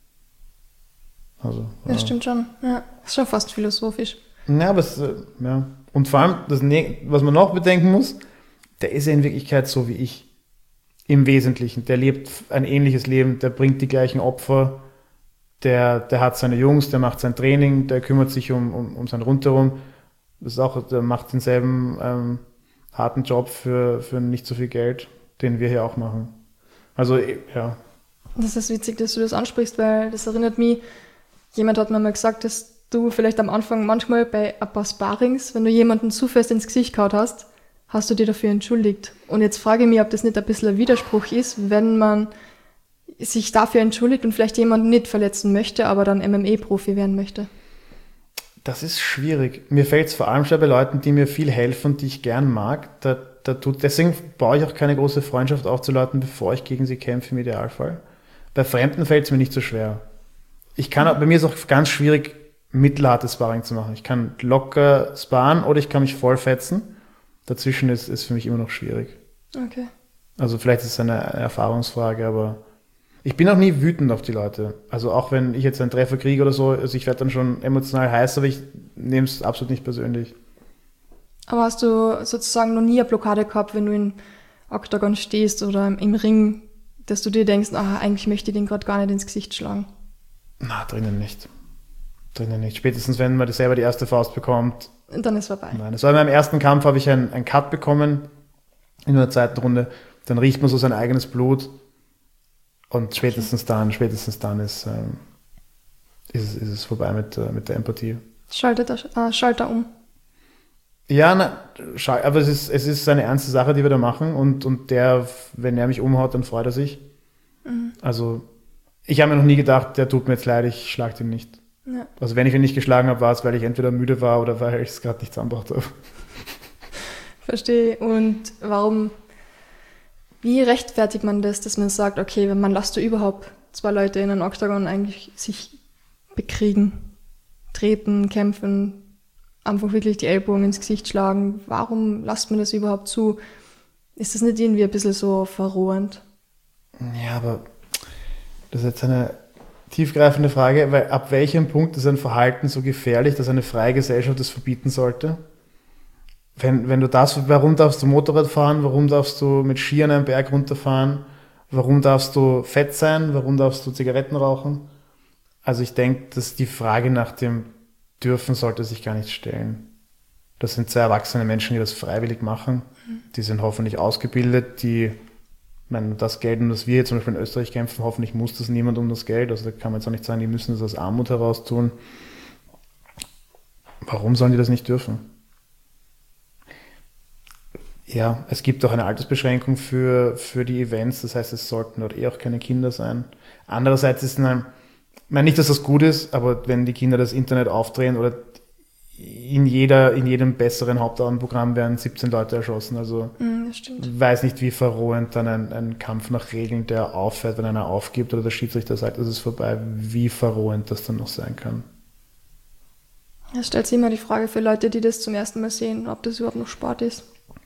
Also, das ja. stimmt schon. Ja, ist schon fast philosophisch. Ja, aber es, ja. Und vor allem, das, was man noch bedenken muss, der ist ja in Wirklichkeit so wie ich. Im Wesentlichen. Der lebt ein ähnliches Leben, der bringt die gleichen Opfer, der, der hat seine Jungs, der macht sein Training, der kümmert sich um, um, um sein Rundherum. Das ist auch, der macht denselben ähm, harten Job für, für nicht so viel Geld, den wir hier auch machen. Also, ja. Das ist witzig, dass du das ansprichst, weil das erinnert mich, jemand hat mir mal gesagt, dass du vielleicht am Anfang manchmal bei ein paar Sparrings, wenn du jemanden zu fest ins Gesicht gehauen hast, hast du dir dafür entschuldigt. Und jetzt frage ich mich, ob das nicht ein bisschen ein Widerspruch ist, wenn man sich dafür entschuldigt und vielleicht jemanden nicht verletzen möchte, aber dann M M A-Profi werden möchte. Das ist schwierig. Mir fällt es vor allem schon bei Leuten, die mir viel helfen und die ich gern mag. Da, da tut, deswegen baue ich auch keine große Freundschaft auf zu Leuten, bevor ich gegen sie kämpfe im Idealfall. Bei Fremden fällt es mir nicht so schwer. Ich kann, bei mir ist es auch ganz schwierig, mittelhartes Sparring zu machen. Ich kann locker sparen oder ich kann mich voll fetzen. Dazwischen ist es für mich immer noch schwierig. Okay. Also vielleicht ist es eine Erfahrungsfrage, aber ich bin auch nie wütend auf die Leute. Also auch wenn ich jetzt einen Treffer kriege oder so, also ich werde dann schon emotional heiß, aber ich nehme es absolut nicht persönlich. Aber hast du sozusagen noch nie eine Blockade gehabt, wenn du im Oktagon stehst oder im Ring, dass du dir denkst, ah, eigentlich möchte ich den gerade gar nicht ins Gesicht schlagen? Na, drinnen nicht. Drinnen nicht. Spätestens, wenn man selber die erste Faust bekommt. Und dann ist vorbei. Nein, das war in meinem ersten Kampf, habe ich einen, einen Cut bekommen in der zweiten Runde. Dann riecht man so sein eigenes Blut. Und spätestens dann, spätestens dann ist, ähm, ist, es, ist es vorbei mit, äh, mit der Empathie. Schaltet er, äh, schaltet er um. Ja, na, aber es ist, es ist eine ernste Sache, die wir da machen. Und, und der, wenn er mich umhaut, dann freut er sich. Mhm. Also, ich habe mir noch nie gedacht, der tut mir jetzt leid, ich schlag den nicht. Ja. Also, wenn ich ihn nicht geschlagen habe, war es, weil ich entweder müde war oder weil ich es gerade nicht zusammengebracht habe. Verstehe. Und warum, wie rechtfertigt man das, dass man sagt, okay, wenn man lässt du überhaupt zwei Leute in einem Oktagon eigentlich sich bekriegen, treten, kämpfen, einfach wirklich die Ellbogen ins Gesicht schlagen. Warum lasst man das überhaupt zu? Ist das nicht irgendwie ein bisschen so verrohend? Ja, aber das ist jetzt eine tiefgreifende Frage, weil ab welchem Punkt ist ein Verhalten so gefährlich, dass eine freie Gesellschaft es verbieten sollte? Wenn, wenn du das, warum darfst du Motorrad fahren? Warum darfst du mit Skiern einen Berg runterfahren? Warum darfst du fett sein? Warum darfst du Zigaretten rauchen? Also ich denke, dass die Frage nach dem Dürfen sollte sich gar nicht stellen. Das sind zwei erwachsene Menschen, die das freiwillig machen. Mhm. Die sind hoffentlich ausgebildet, die, ich meine, das Geld, um das wir jetzt zum Beispiel in Österreich kämpfen, hoffentlich muss das niemand um das Geld. Also da kann man jetzt auch nicht sagen, die müssen das aus Armut heraus tun. Warum sollen die das nicht dürfen? Ja, es gibt auch eine Altersbeschränkung für, für die Events, das heißt, es sollten dort eh auch keine Kinder sein. Andererseits ist ein, ich meine nicht, dass das gut ist, aber wenn die Kinder das Internet aufdrehen oder in jeder, in jedem besseren Hauptabendprogramm werden siebzehn Leute erschossen, also mm, das stimmt. Ich weiß nicht, wie verrohend dann ein, ein Kampf nach Regeln, der aufhört, wenn einer aufgibt oder der Schiedsrichter sagt, es ist vorbei, wie verrohend das dann noch sein kann. Es stellt sich immer die Frage für Leute, die das zum ersten Mal sehen, ob das überhaupt noch Sport ist.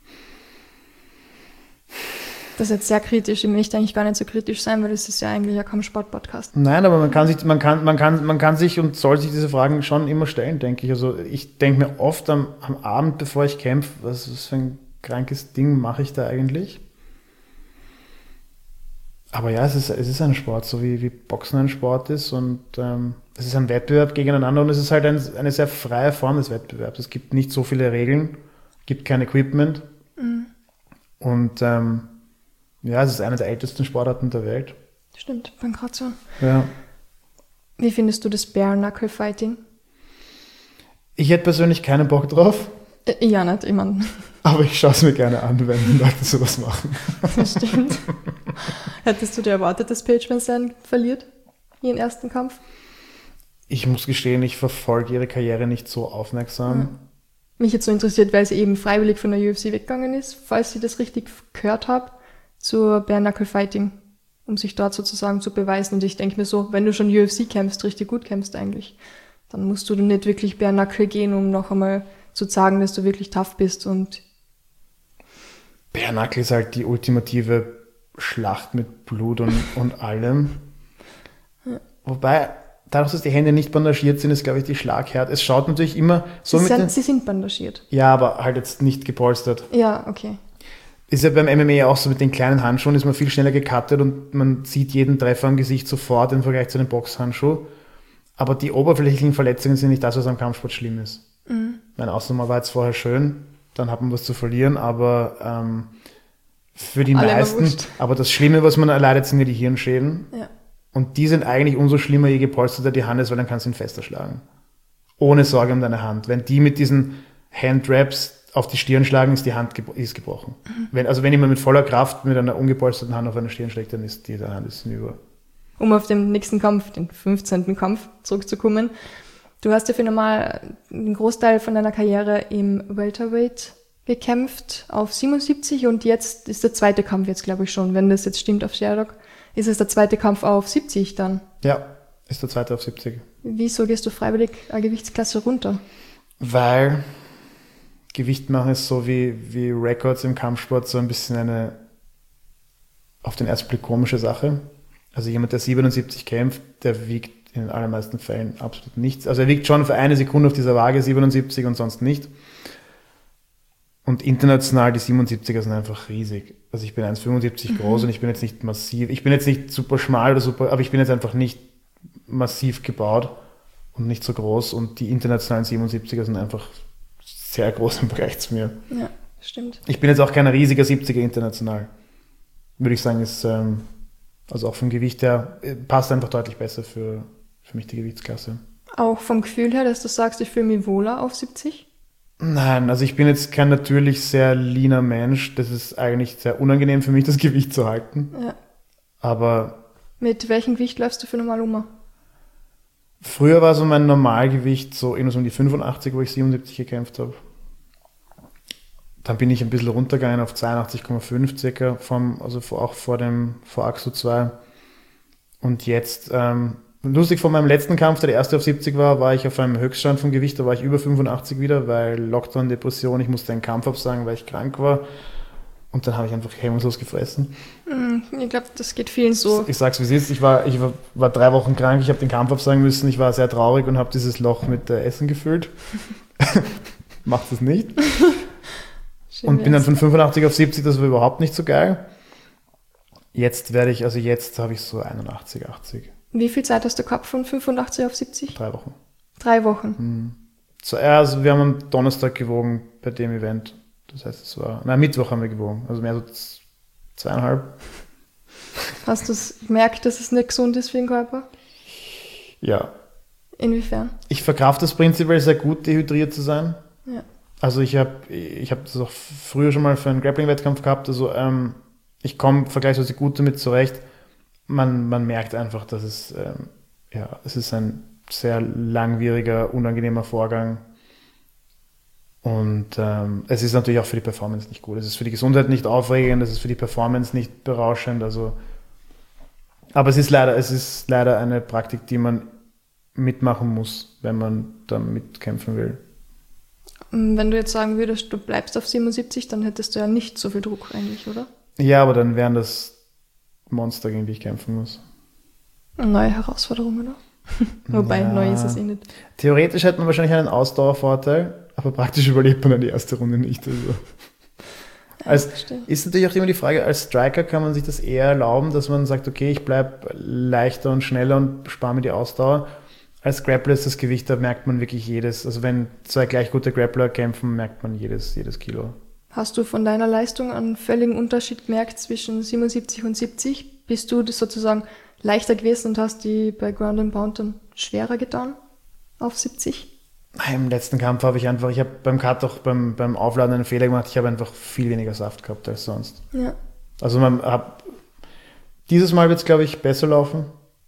Das ist jetzt sehr kritisch. Ich möchte eigentlich gar nicht so kritisch sein, weil das ist ja eigentlich ja kein Sport-Podcast. Nein, aber man kann sich, man kann, man kann, man kann sich und soll sich diese Fragen schon immer stellen, denke ich. Also ich denke mir oft am, am Abend, bevor ich kämpfe, was, was für ein krankes Ding mache ich da eigentlich? Aber ja, es ist, es ist ein Sport, so wie, wie Boxen ein Sport ist und ähm, es ist ein Wettbewerb gegeneinander und es ist halt ein, eine sehr freie Form des Wettbewerbs. Es gibt nicht so viele Regeln, gibt kein Equipment mhm. und ähm, ja, es ist eine der ältesten Sportarten der Welt. Stimmt, Pankration. Ja. Wie findest du das Bare-Knuckle-Fighting? Ich hätte persönlich keinen Bock drauf. Äh, ja, nicht, ich meine. Aber ich schaue es mir gerne an, wenn Leute sowas machen. Das stimmt. Hättest du dir erwartet, dass Paige VanZant verliert? Ihren ersten Kampf? Ich muss gestehen, ich verfolge ihre Karriere nicht so aufmerksam. Ja. Mich jetzt so interessiert, weil sie eben freiwillig von der U F C weggegangen ist, falls ich das richtig gehört habe. Zur Bare-Knuckle-Fighting, um sich dort sozusagen zu beweisen. Und ich denke mir so, wenn du schon U F C kämpfst, richtig gut kämpfst eigentlich, dann musst du nicht wirklich Bare-Knuckle gehen, um noch einmal zu sagen, dass du wirklich tough bist. Und Bare-Knuckle ist halt die ultimative Schlacht mit Blut und, und allem. Ja. Wobei, dadurch, dass die Hände nicht bandagiert sind, ist, glaube ich, die Schlaghärte. Es schaut natürlich immer so sie mit sind, den, sie sind bandagiert. Ja, aber halt jetzt nicht gepolstert. Ja, okay. Ist ja beim M M A auch so, mit den kleinen Handschuhen ist man viel schneller gecuttet und man sieht jeden Treffer am Gesicht sofort im Vergleich zu einem Boxhandschuh. Aber die oberflächlichen Verletzungen sind nicht das, was am Kampfsport schlimm ist. Mhm. Mein Ausnahme war jetzt vorher schön, dann hat man was zu verlieren, aber ähm, für die Alle meisten, aber das Schlimme, was man erleidet, sind ja die Hirnschäden. Ja. Und die sind eigentlich umso schlimmer, je gepolsterter die Hand ist, weil dann kannst du ihn fester schlagen. Ohne Sorge um deine Hand. Wenn die mit diesen Handwraps auf die Stirn schlagen, ist die Hand gebro- ist gebrochen. Mhm. Wenn, also wenn jemand mit voller Kraft mit einer ungepolsterten Hand auf eine Stirn schlägt, dann ist die Hand ist hinüber. Um auf den nächsten Kampf, den fünfzehnten Kampf zurückzukommen. Du hast ja für normal einen Großteil von deiner Karriere im Welterweight gekämpft auf siebenundsiebzig und jetzt ist der zweite Kampf jetzt, glaube ich schon, wenn das jetzt stimmt auf Sherdog, ist es der zweite Kampf auf siebzig dann. Ja, ist der zweite auf siebzig. Wieso gehst du freiwillig eine Gewichtsklasse runter? Weil Gewicht machen ist so wie, wie Records im Kampfsport so ein bisschen eine auf den ersten Blick komische Sache. Also jemand, der siebenundsiebzig kämpft, der wiegt in den allermeisten Fällen absolut nichts. Also er wiegt schon für eine Sekunde auf dieser Waage siebenundsiebzig und sonst nicht. Und international, die siebenundsiebziger sind einfach riesig. Also ich bin eins Komma fünfundsiebzig mhm. groß und ich bin jetzt nicht massiv, ich bin jetzt nicht super schmal oder super, aber ich bin jetzt einfach nicht massiv gebaut und nicht so groß und die internationalen siebenundsiebziger sind einfach sehr groß im Vergleich zu mir. Ja, stimmt. Ich bin jetzt auch kein riesiger siebziger international. Würde ich sagen, ist, ähm, also auch vom Gewicht her, passt einfach deutlich besser für, für mich die Gewichtsklasse. Auch vom Gefühl her, dass du sagst, ich fühle mich wohler auf siebzig? Nein, also ich bin jetzt kein natürlich sehr leaner Mensch. Das ist eigentlich sehr unangenehm für mich, das Gewicht zu halten. Ja. Aber... Mit welchem Gewicht läufst du für normal um? Früher war so mein Normalgewicht so irgendwas um die fünfundachtzig, wo ich siebenundsiebzig gekämpft habe. Dann bin ich ein bisschen runtergegangen auf zweiundachtzig Komma fünf circa, vom, also vor, auch vor dem vor Axo zwei. Und jetzt, ähm, lustig, von meinem letzten Kampf, der der erste auf siebzig war, war ich auf einem Höchststand vom Gewicht, da war ich über fünfundachtzig wieder, weil Lockdown, Depression, ich musste einen Kampf absagen, weil ich krank war. Und dann habe ich einfach hemmungslos gefressen. Ich glaube, das geht vielen so. Ich sag's, wie es ist. Ich war, ich war, war drei Wochen krank, ich habe den Kampf absagen müssen, ich war sehr traurig und habe dieses Loch mit äh, Essen gefüllt. Macht es nicht. Schön Und bin dann wär's. von fünfundachtzig auf siebzig, das war überhaupt nicht so geil. Jetzt werde ich, also jetzt habe ich so einundachtzig, achtzig. Wie viel Zeit hast du gehabt von fünfundachtzig auf siebzig? Drei Wochen. Drei Wochen. Mhm. So, ja, also wir haben am Donnerstag gewogen bei dem Event. Das heißt, es war, nein, Mittwoch haben wir gewogen. Also mehr so z- zweieinhalb. Hast du gemerkt, dass es nicht gesund ist für den Körper? Ja. Inwiefern? Ich verkrafte das prinzipiell sehr gut, dehydriert zu sein. Ja. Also ich habe ich hab das auch früher schon mal für einen Grappling-Wettkampf gehabt. Also ähm, ich komme vergleichsweise gut damit zurecht. Man, man merkt einfach, dass es, ähm, ja, es ist ein sehr langwieriger, unangenehmer Vorgang. Und ähm, es ist natürlich auch für die Performance nicht gut. Es ist für die Gesundheit nicht aufregend, es ist für die Performance nicht berauschend. Also, aber es ist leider, es ist leider eine Praktik, die man mitmachen muss, wenn man da mitkämpfen will. Wenn du jetzt sagen würdest, du bleibst auf siebenundsiebzig, dann hättest du ja nicht so viel Druck eigentlich, oder? Ja, aber dann wären das Monster, gegen die ich kämpfen muss. Eine neue Herausforderung, oder? Wobei, Ja. neu ist es eh nicht. Theoretisch hätte man wahrscheinlich einen Ausdauervorteil, aber praktisch überlebt man dann die erste Runde nicht. Also. Als, verstehe. ist natürlich auch immer die Frage, als Striker kann man sich das eher erlauben, dass man sagt, okay, ich bleibe leichter und schneller und spare mir die Ausdauer. Als Grappler ist das Gewicht, da merkt man wirklich jedes, also wenn zwei gleich gute Grappler kämpfen, merkt man jedes, jedes Kilo. Hast du von deiner Leistung einen völligen Unterschied gemerkt zwischen siebenundsiebzig und siebzig? Bist du das sozusagen leichter gewesen und hast die bei Ground and Pound dann schwerer getan auf siebzig? Im letzten Kampf habe ich einfach, ich habe beim Cut auch beim, beim Aufladen einen Fehler gemacht, ich habe einfach viel weniger Saft gehabt als sonst. Ja. Also man hat, dieses Mal wird es, glaube ich, besser laufen,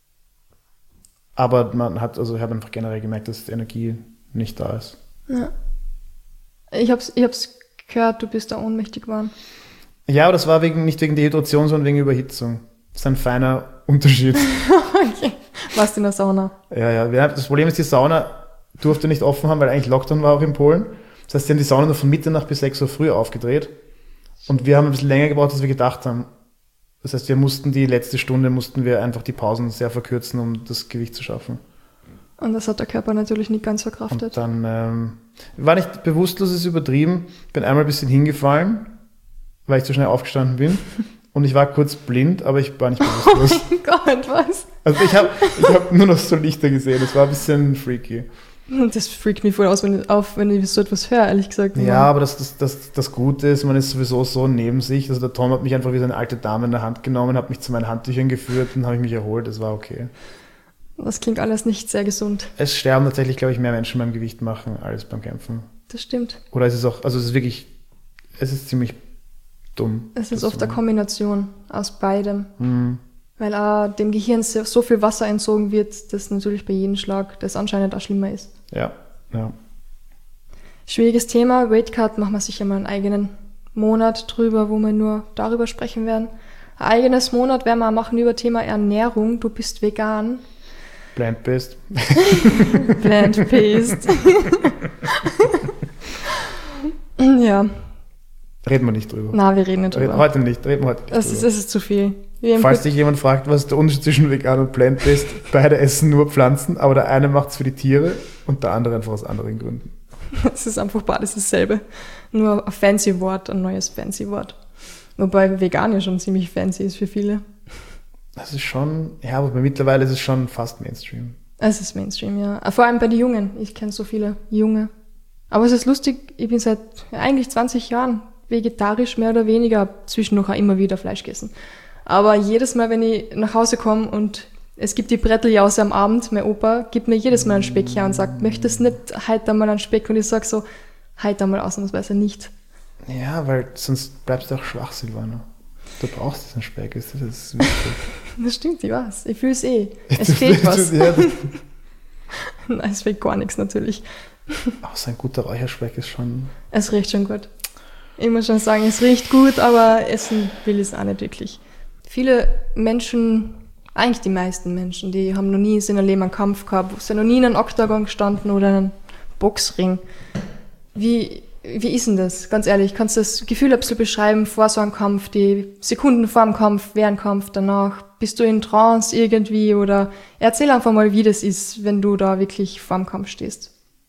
aber man hat, also ich habe einfach generell gemerkt, dass die Energie nicht da ist. Ja. Ich hab's, ich hab's gehört, du bist da ohnmächtig geworden. Ja, aber das war wegen, nicht wegen Dehydration, sondern wegen Überhitzung. Das ist ein feiner Unterschied. Okay. Warst du in der Sauna? Ja, ja. wir haben- Das Problem ist, die Sauna durfte nicht offen haben, weil eigentlich Lockdown war auch in Polen. Das heißt, die haben die Sauna nur von Mitternacht bis sechs Uhr früh aufgedreht. Und wir haben ein bisschen länger gebraucht, als wir gedacht haben. Das heißt, wir mussten die letzte Stunde, mussten wir einfach die Pausen sehr verkürzen, um das Gewicht zu schaffen. Und das hat der Körper natürlich nicht ganz verkraftet. Und dann ähm, war nicht bewusstlos, ist übertrieben. Bin einmal ein bisschen hingefallen, weil ich zu schnell aufgestanden bin. Und ich war kurz blind, aber ich war nicht bewusstlos. Oh Gott, was? Also ich habe ich hab nur noch so Lichter gesehen. Das war ein bisschen freaky. Das freakt mich voll aus, wenn ich, auf, wenn ich so etwas höre, ehrlich gesagt. Ja, aber das, das, das, das Gute ist, man ist sowieso so neben sich. Also der Tom hat mich einfach wie so eine alte Dame in der Hand genommen, hat mich zu meinen Handtüchern geführt und habe ich mich erholt. Das war okay. Das klingt alles nicht sehr gesund. Es sterben tatsächlich, glaube ich, mehr Menschen beim Gewicht machen als beim Kämpfen. Das stimmt. Oder es ist auch, also es ist wirklich, es ist ziemlich dumm. Es ist das oft zu eine Kombination aus beidem. Mhm. Weil auch dem Gehirn so so viel Wasser entzogen wird, dass natürlich bei jedem Schlag das anscheinend auch schlimmer ist. Ja, ja. Schwieriges Thema. Weightcut machen wir sicher mal einen eigenen Monat drüber, wo wir nur darüber sprechen werden. Ein eigenes Monat werden wir auch machen über Thema Ernährung. Du bist vegan. Plant-based. Plant-based. Ja, Reden wir nicht drüber. na, wir reden nicht Reden, drüber. heute nicht, reden wir heute nicht Das ist, drüber. das ist zu viel. Wir haben Falls kurz- dich jemand fragt, was ist der Unterschied zwischen vegan und plant-based, beide essen nur Pflanzen, aber der eine macht es für die Tiere und der andere einfach aus anderen Gründen. Es ist einfach beides dasselbe. Nur ein fancy Wort, ein neues fancy Wort. Wobei vegan ja schon ziemlich fancy ist für viele. Das ist schon, ja, aber mittlerweile ist es schon fast Mainstream. Es ist Mainstream, ja. Vor allem bei den Jungen. Ich kenne so viele Junge. Aber es ist lustig, ich bin seit ja, eigentlich zwanzig Jahren vegetarisch, mehr oder weniger, hab zwischendurch auch immer wieder Fleisch gegessen. Aber jedes Mal, wenn ich nach Hause komme und es gibt die Bretteljause am Abend, mein Opa gibt mir jedes Mal einen Speck her und sagt, möchtest nicht heute einmal einen Speck? Und ich sage so, heute einmal ausnahmsweise nicht. Ja, weil sonst bleibst du auch schwach, Silvana. Du brauchst diesen Speck, ist das ist wichtig. Das stimmt, ich weiß. Ich fühle es eh. Es fehlt was. Ja, das- Nein, es fehlt gar nichts natürlich. aber so ein guter Räucherspeck ist schon... Es riecht schon gut. Ich muss schon sagen, es riecht gut, aber essen will ich es auch nicht wirklich. Viele Menschen Eigentlich die meisten Menschen, die haben noch nie in seinem Leben einen Kampf gehabt, sind noch nie in einem Oktagon gestanden oder in einem Boxring. Wie, wie ist denn das? Ganz ehrlich, kannst du das Gefühl ein bisschen beschreiben vor so einem Kampf, die Sekunden vor dem Kampf, während dem Kampf, danach? Bist du in Trance irgendwie oder erzähl einfach mal, wie das ist, wenn du da wirklich vor dem Kampf stehst.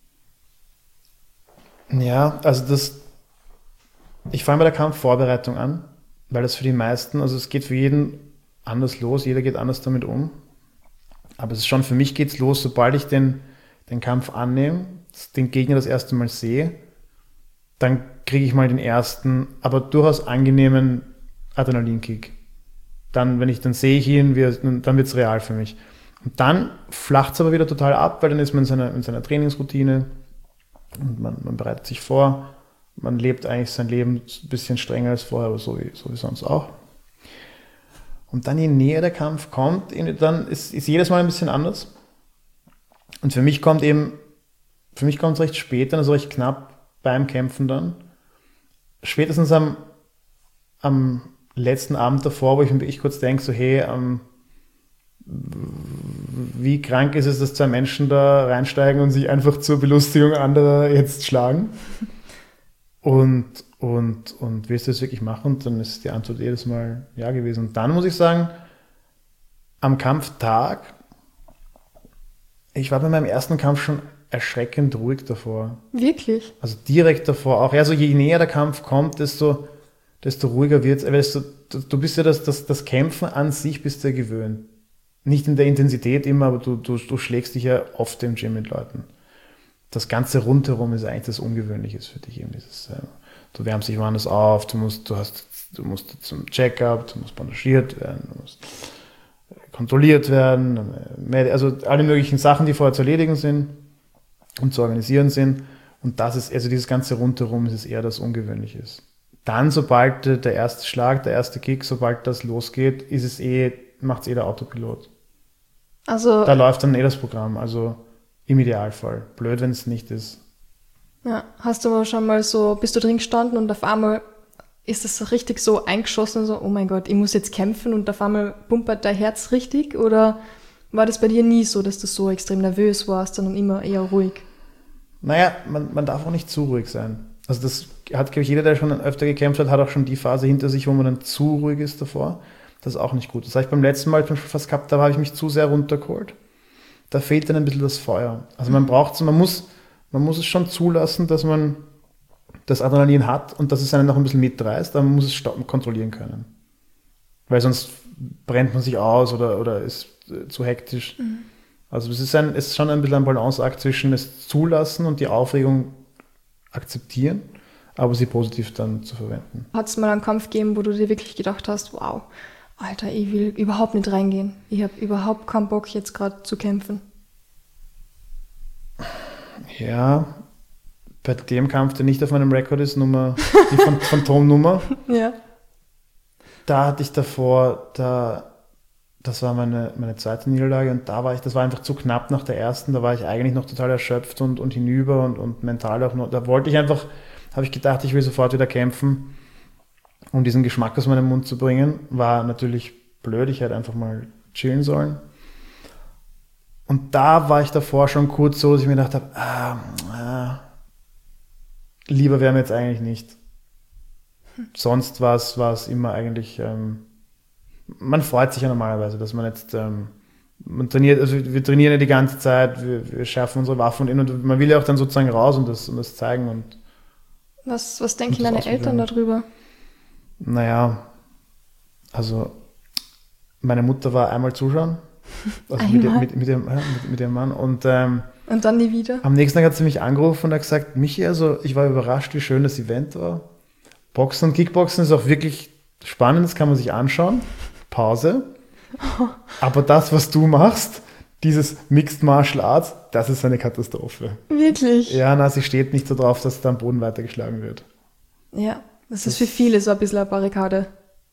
Ja, also das, ich fange bei der Kampfvorbereitung an, weil das für die meisten, also es geht für jeden anders los, jeder geht anders damit um. Aber es ist schon, für mich geht es los, sobald ich den, den Kampf annehme, den Gegner das erste Mal sehe, dann kriege ich mal den ersten, aber durchaus angenehmen Adrenalinkick. Dann, wenn ich, dann sehe ich ihn, wie, dann wird es real für mich. Und dann flacht es aber wieder total ab, weil dann ist man in seiner, in seiner Trainingsroutine und man, man bereitet sich vor, man lebt eigentlich sein Leben ein bisschen strenger als vorher, aber so wie, so wie sonst auch. Und dann, je näher der Kampf kommt, dann ist, ist jedes Mal ein bisschen anders. Und für mich kommt eben, für mich kommt es recht spät, dann also recht knapp beim Kämpfen dann. Spätestens am, am letzten Abend davor, wo ich mir wirklich kurz denke, so hey, ähm, wie krank ist es, dass zwei Menschen da reinsteigen und sich einfach zur Belustigung anderer jetzt schlagen? Und, und, und willst du das wirklich machen? Und dann ist die Antwort jedes Mal ja gewesen. Und dann muss ich sagen, am Kampftag, ich war bei meinem ersten Kampf schon erschreckend ruhig davor. Wirklich? Also direkt davor auch. Ja, so je näher der Kampf kommt, desto, desto ruhiger wird es. Du, du bist ja das, das, das Kämpfen an sich bist du ja gewöhnt. Nicht in der Intensität immer, aber du, du, du schlägst dich ja oft im Gym mit Leuten. Das Ganze rundherum ist eigentlich das Ungewöhnliche für dich. Eben dieses, äh, du wärmst dich woanders auf, du musst, du hast, du musst zum Check-up, du musst bandagiert werden, du musst kontrolliert werden, also alle möglichen Sachen, die vorher zu erledigen sind und zu organisieren sind. Und das ist, also dieses ganze Rundherum ist es eher das Ungewöhnliche ist. Dann, sobald der erste Schlag, der erste Kick, sobald das losgeht, ist es eh, macht es eh der Autopilot. Also. Da läuft dann eh das Programm, also im Idealfall. Blöd, wenn es nicht ist. Ja, hast du aber schon mal so, bist du drin gestanden und auf einmal ist das so richtig so eingeschossen, so, oh mein Gott, ich muss jetzt kämpfen und auf einmal pumpert dein Herz richtig? Oder war das bei dir nie so, dass du so extrem nervös warst, sondern immer eher ruhig? Naja, man, man darf auch nicht zu ruhig sein. Also das hat, glaube ich, jeder, der schon öfter gekämpft hat, hat auch schon die Phase hinter sich, wo man dann zu ruhig ist davor. Das ist auch nicht gut. Das habe ich beim letzten Mal zum Beispiel fast gehabt, da habe ich mich zu sehr runtergeholt. Da fehlt dann ein bisschen das Feuer. Also man braucht es, man muss, man muss es schon zulassen, dass man das Adrenalin hat und dass es einen noch ein bisschen mitreißt, aber man muss es stoppen, kontrollieren können. Weil sonst brennt man sich aus oder, oder ist äh, zu hektisch. Mhm. Also es ist, ein, es ist schon ein bisschen ein Balanceakt zwischen es zulassen und die Aufregung akzeptieren, aber sie positiv dann zu verwenden. Hat es mal einen Kampf gegeben, wo du dir wirklich gedacht hast, wow, Alter, ich will überhaupt nicht reingehen. Ich habe überhaupt keinen Bock, jetzt gerade zu kämpfen. Ja, bei dem Kampf, der nicht auf meinem Rekord ist, Nummer, die Phantomnummer, ja. Da hatte ich davor, da, das war meine, meine zweite Niederlage und da war ich, das war einfach zu knapp nach der ersten, da war ich eigentlich noch total erschöpft und, und hinüber und, und mental auch noch, da wollte ich einfach, habe ich gedacht, ich will sofort wieder kämpfen, um diesen Geschmack aus meinem Mund zu bringen, war natürlich blöd, ich hätte einfach mal chillen sollen. Und da war ich davor schon kurz so, dass ich mir gedacht habe, ah, ah, lieber wäre mir jetzt eigentlich nicht. Hm. Sonst war es immer eigentlich, ähm, man freut sich ja normalerweise, dass man jetzt, ähm, man trainiert, also wir trainieren ja die ganze Zeit, wir, wir schärfen unsere Waffen und, und man will ja auch dann sozusagen raus und das, und das zeigen. Und was, was denken deine Eltern darüber? Naja, also meine Mutter war einmal zuschauen, also mit, mit, mit, ihrem, mit, mit ihrem Mann und, ähm, und dann nie wieder? Am nächsten Tag hat sie mich angerufen und hat gesagt, Michi, also ich war überrascht, wie schön das Event war. Boxen und Kickboxen ist auch wirklich spannend, das kann man sich anschauen. Pause. Aber das, was du machst, dieses Mixed Martial Arts, das ist eine Katastrophe. Wirklich? Ja, na, sie steht nicht so drauf, dass da am Boden weitergeschlagen wird. Ja, das, das ist für viele so ein bisschen eine Barrikade.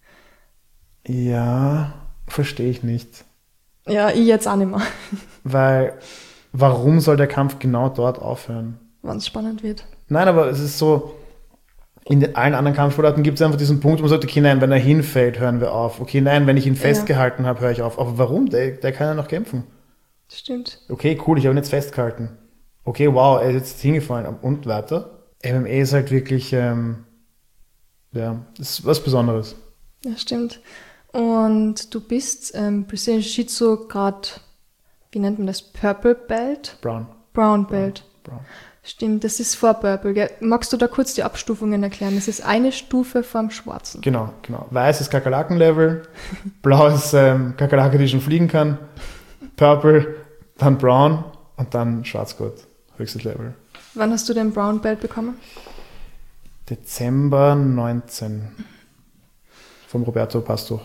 Ja, verstehe ich nicht. Ja, ich jetzt auch nicht mehr. Weil, warum soll der Kampf genau dort aufhören? Wann es spannend wird. Nein, aber es ist so, In den, allen anderen Kampfsportarten gibt es einfach diesen Punkt, wo man sagt, okay, nein, wenn er hinfällt, hören wir auf. Okay, nein, wenn ich ihn festgehalten ja. habe, höre ich auf. Aber warum? Der, der kann ja noch kämpfen. Stimmt. Okay, cool, ich habe ihn jetzt festgehalten. Okay, wow, er ist jetzt hingefallen und weiter. M M A ist halt wirklich, ähm, ja, ist was Besonderes. Ja, stimmt. Und du bist ähm, Brazilian Jiu-Jitsu gerade, wie nennt man das, Purple Belt? Brown. Brown Belt. Brown. Brown. Stimmt, das ist vor Purple. Gell? Magst du da kurz die Abstufungen erklären? Das ist eine Stufe vorm Schwarzen. Genau, genau. Weiß ist Kakerlaken-Level, Blau ist ähm, Kakerlake, die schon fliegen kann, Purple, dann Brown und dann Schwarzgurt, höchstes Level. Wann hast du den Brown Belt bekommen? Dezember neunzehn. Vom Roberto Pasto.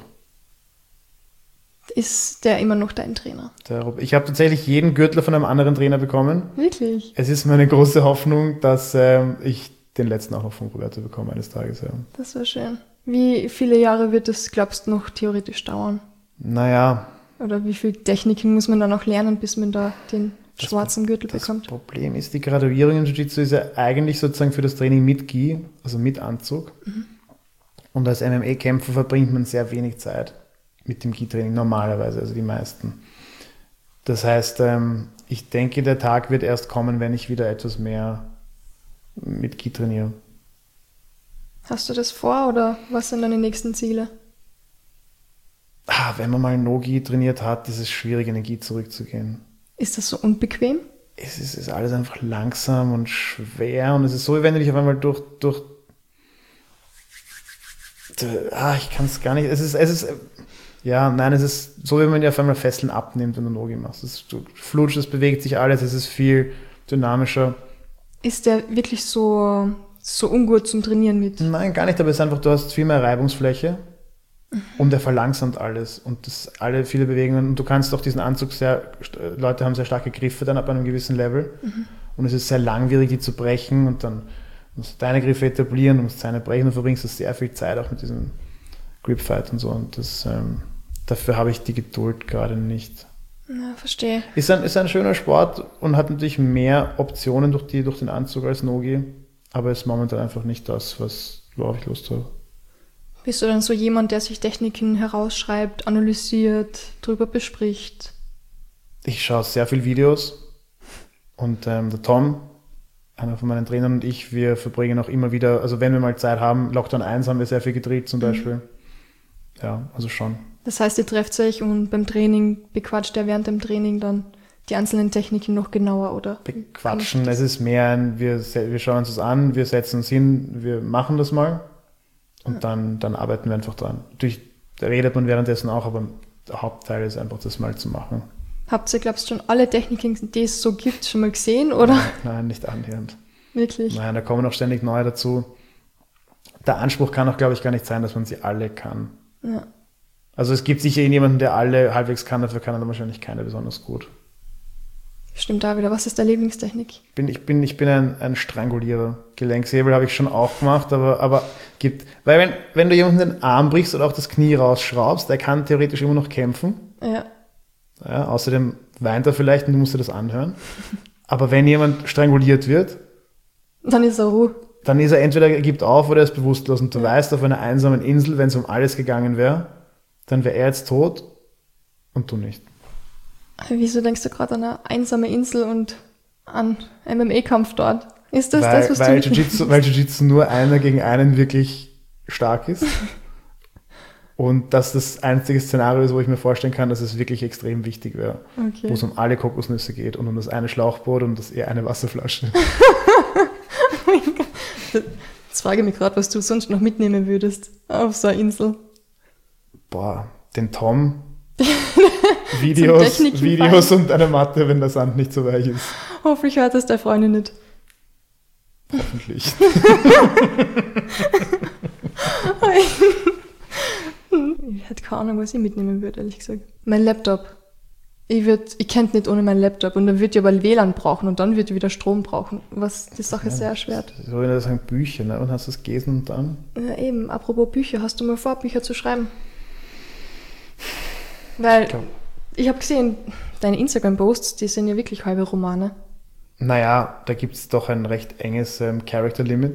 Ist der immer noch dein Trainer? Der, ich habe tatsächlich jeden Gürtel von einem anderen Trainer bekommen. Wirklich? Es ist meine große Hoffnung, dass ähm, ich den letzten auch noch von Roberto bekomme eines Tages. Ja. Das wäre schön. Wie viele Jahre wird das, glaubst du, noch theoretisch dauern? Naja. Oder wie viele Techniken muss man da noch lernen, bis man da den das, schwarzen Gürtel das bekommt? Das Problem ist, die Graduierung im Jiu-Jitsu ist ja eigentlich sozusagen für das Training mit Gi, also mit Anzug. Mhm. Und als M M A-Kämpfer verbringt man sehr wenig Zeit mit dem Gi-Training, normalerweise, also die meisten. Das heißt, ähm, ich denke, der Tag wird erst kommen, wenn ich wieder etwas mehr mit Gi trainiere. Hast du das vor oder was sind deine nächsten Ziele? Ah, wenn man mal No-Gi trainiert hat, ist es schwierig, in den Gi zurückzugehen. Ist das so unbequem? Es ist, es ist alles einfach langsam und schwer und es ist so, wie wenn du dich auf einmal durch... durch ah, ich kann es gar nicht... Es ist... Es ist Ja, nein, es ist so, wie man dir auf einmal Fesseln abnimmt, wenn du No-Gi machst. Es ist, du flutscht, es bewegt sich alles, es ist viel dynamischer. Ist der wirklich so, so ungut zum Trainieren mit? Nein, gar nicht, aber es ist einfach, du hast viel mehr Reibungsfläche mhm. und er verlangsamt alles und das alle viele Bewegungen und du kannst auch diesen Anzug sehr, Leute haben sehr starke Griffe dann ab einem gewissen Level mhm. und es ist sehr langwierig, die zu brechen und dann musst du deine Griffe etablieren, du musst seine brechen und verbringst du sehr viel Zeit auch mit diesem Gripfight und so und das, ähm, dafür habe ich die Geduld gerade nicht. Ja, verstehe. Ist ein, ist ein schöner Sport und hat natürlich mehr Optionen durch, die, durch den Anzug als No-Gi, aber ist momentan einfach nicht das, was, worauf ich Lust habe. Bist du dann so jemand, der sich Techniken herausschreibt, analysiert, drüber bespricht? Ich schaue sehr viel Videos und ähm, der Tom, einer von meinen Trainern und ich, wir verbringen auch immer wieder, also wenn wir mal Zeit haben, Lockdown eins haben wir sehr viel gedreht zum Beispiel. Mhm. Ja, also schon. Das heißt, ihr trefft euch und beim Training bequatscht ihr während dem Training dann die einzelnen Techniken noch genauer, oder? Bequatschen, es ist mehr ein, wir, wir schauen uns das an, wir setzen uns hin, wir machen das mal und ja. dann, dann arbeiten wir einfach dran. Natürlich redet man währenddessen auch, aber der Hauptteil ist einfach das mal zu machen. Habt ihr, glaubst du, schon alle Techniken, die es so gibt, schon mal gesehen, oder? Nein, nein, nicht annähernd. Wirklich? Nein, da kommen auch ständig neue dazu. Der Anspruch kann auch, glaube ich, gar nicht sein, dass man sie alle kann. Ja. Also es gibt sicher jemanden, der alle halbwegs kann, dafür kann er dann wahrscheinlich keiner besonders gut. Stimmt da wieder. Was ist deine Lieblingstechnik? Ich bin, ich bin, ich bin ein, ein Strangulierer. Gelenkshebel habe ich schon auch gemacht, aber, aber gibt, weil wenn, wenn du jemanden den Arm brichst oder auch das Knie rausschraubst, der kann theoretisch immer noch kämpfen. Ja. Ja, außerdem weint er vielleicht und du musst dir das anhören. Aber wenn jemand stranguliert wird, dann ist er Ruhe. Dann ist er entweder, er gibt auf oder er ist bewusstlos. Und du ja. weißt, auf einer einsamen Insel, wenn es um alles gegangen wäre, dann wäre er jetzt tot und du nicht. Wieso denkst du gerade an eine einsame Insel und an M M A-Kampf dort? Ist das weil, das, was weil du... Jiu-Jitsu, weil Jiu-Jitsu nur einer gegen einen wirklich stark ist. Und dass das einzige Szenario ist, wo ich mir vorstellen kann, dass es wirklich extrem wichtig wäre. Okay. Wo es um alle Kokosnüsse geht und um das eine Schlauchboot und das eher eine Wasserflasche. Oh mein Gott. Jetzt frage ich mich gerade, was du sonst noch mitnehmen würdest auf so einer Insel. Boah, den Tom, Videos, Videos und eine Matte, wenn der Sand nicht so weich ist. Hoffentlich hört das der Freundin nicht. Hoffentlich. Ich hätte keine Ahnung, was ich mitnehmen würde, ehrlich gesagt. Mein Laptop. Ich, würd, ich könnte nicht ohne meinen Laptop und dann würde ich aber W L A N brauchen und dann würde ich wieder Strom brauchen, was die Sache ja, sehr erschwert. So wie sagen Bücher, ne? Und hast du das gelesen und dann? Ja eben, apropos Bücher, hast du mal vor, Bücher zu schreiben? Weil, ich, ich habe gesehen, deine Instagram-Posts, die sind ja wirklich halbe Romane. Naja, da gibt es doch ein recht enges ähm, Character-Limit.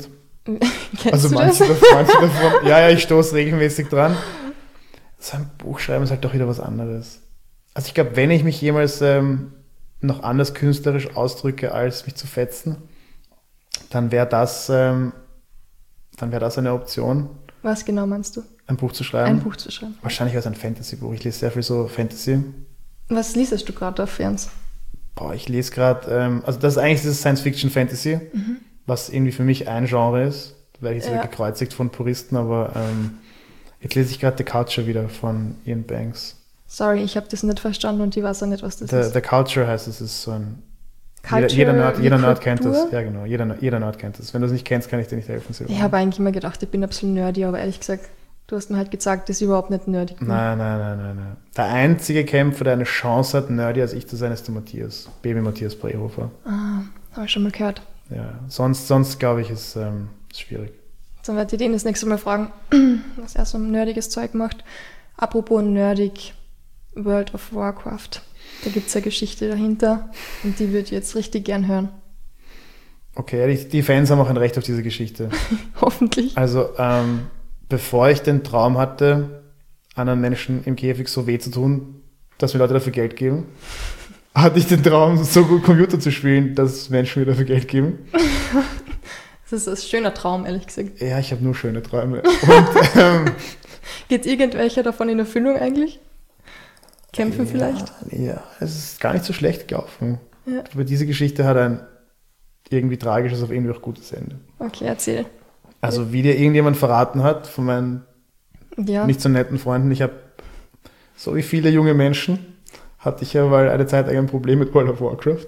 Kennst Also du manche, das? davon, manche davon, ja, ja, ich stoße regelmäßig dran. So ein Buch schreiben ist halt doch wieder was anderes. Also ich glaube, wenn ich mich jemals ähm, noch anders künstlerisch ausdrücke, als mich zu fetzen, dann wäre das, ähm, dann wäre das eine Option, Was genau meinst du? ein Buch zu schreiben. Ein Buch zu schreiben. Wahrscheinlich wäre es ein Fantasy-Buch. Ich lese sehr viel so Fantasy. Was liest du gerade auf Ernst? Boah, ich lese gerade, ähm, also das ist eigentlich dieses Science-Fiction-Fantasy, Mhm. was irgendwie für mich ein Genre ist. Da werde ich jetzt Ja. wieder gekreuzigt von Puristen, aber ähm, jetzt lese ich gerade The Culture wieder von Ian Banks. Sorry, ich habe das nicht verstanden und ich weiß auch nicht, was das The, ist. The Culture heißt es, ist so ein... Culture jeder, jeder Nerd, jeder wie Nerd kennt Kultur? das. Ja, genau. Jeder, jeder Nerd kennt das. Wenn du es nicht kennst, kann ich dir nicht helfen. Silvan. Ich habe eigentlich immer gedacht, ich bin ein bisschen nerdy, aber ehrlich gesagt, du hast mir halt gesagt, dass ich überhaupt nicht nerdy bin. Nein, nein, nein, nein, nein. Der einzige Kämpfer, der eine Chance hat, nerdy als ich zu sein, ist der Matthias. Baby Matthias Brehofer. Ah, habe ich schon mal gehört. Ja, sonst, sonst glaube ich, ist es ähm, ist schwierig. Dann werde ich den das nächste Mal fragen, was er so ein nerdiges Zeug macht. Apropos nerdig, World of Warcraft. Da gibt es eine Geschichte dahinter und die würde ich jetzt richtig gern hören. Okay, die, die Fans haben auch ein Recht auf diese Geschichte. Hoffentlich. Also, ähm, bevor ich den Traum hatte, anderen Menschen im Käfig so weh zu tun, dass mir Leute dafür Geld geben, hatte ich den Traum, so gut Computer zu spielen, dass Menschen mir dafür Geld geben. Das ist ein schöner Traum, ehrlich gesagt. Ja, ich habe nur schöne Träume. Und, ähm, Geht irgendwelcher davon in Erfüllung eigentlich? Kämpfen vielleicht? Ja, es ist gar nicht so schlecht gelaufen. Ja. Aber diese Geschichte hat ein irgendwie tragisches, auf irgendwie auch gutes Ende. Okay, erzähl. Also wie dir irgendjemand verraten hat, von meinen Ja. nicht so netten Freunden, ich habe, so wie viele junge Menschen, hatte ich ja mal eine Zeit lang ein Problem mit World of Warcraft.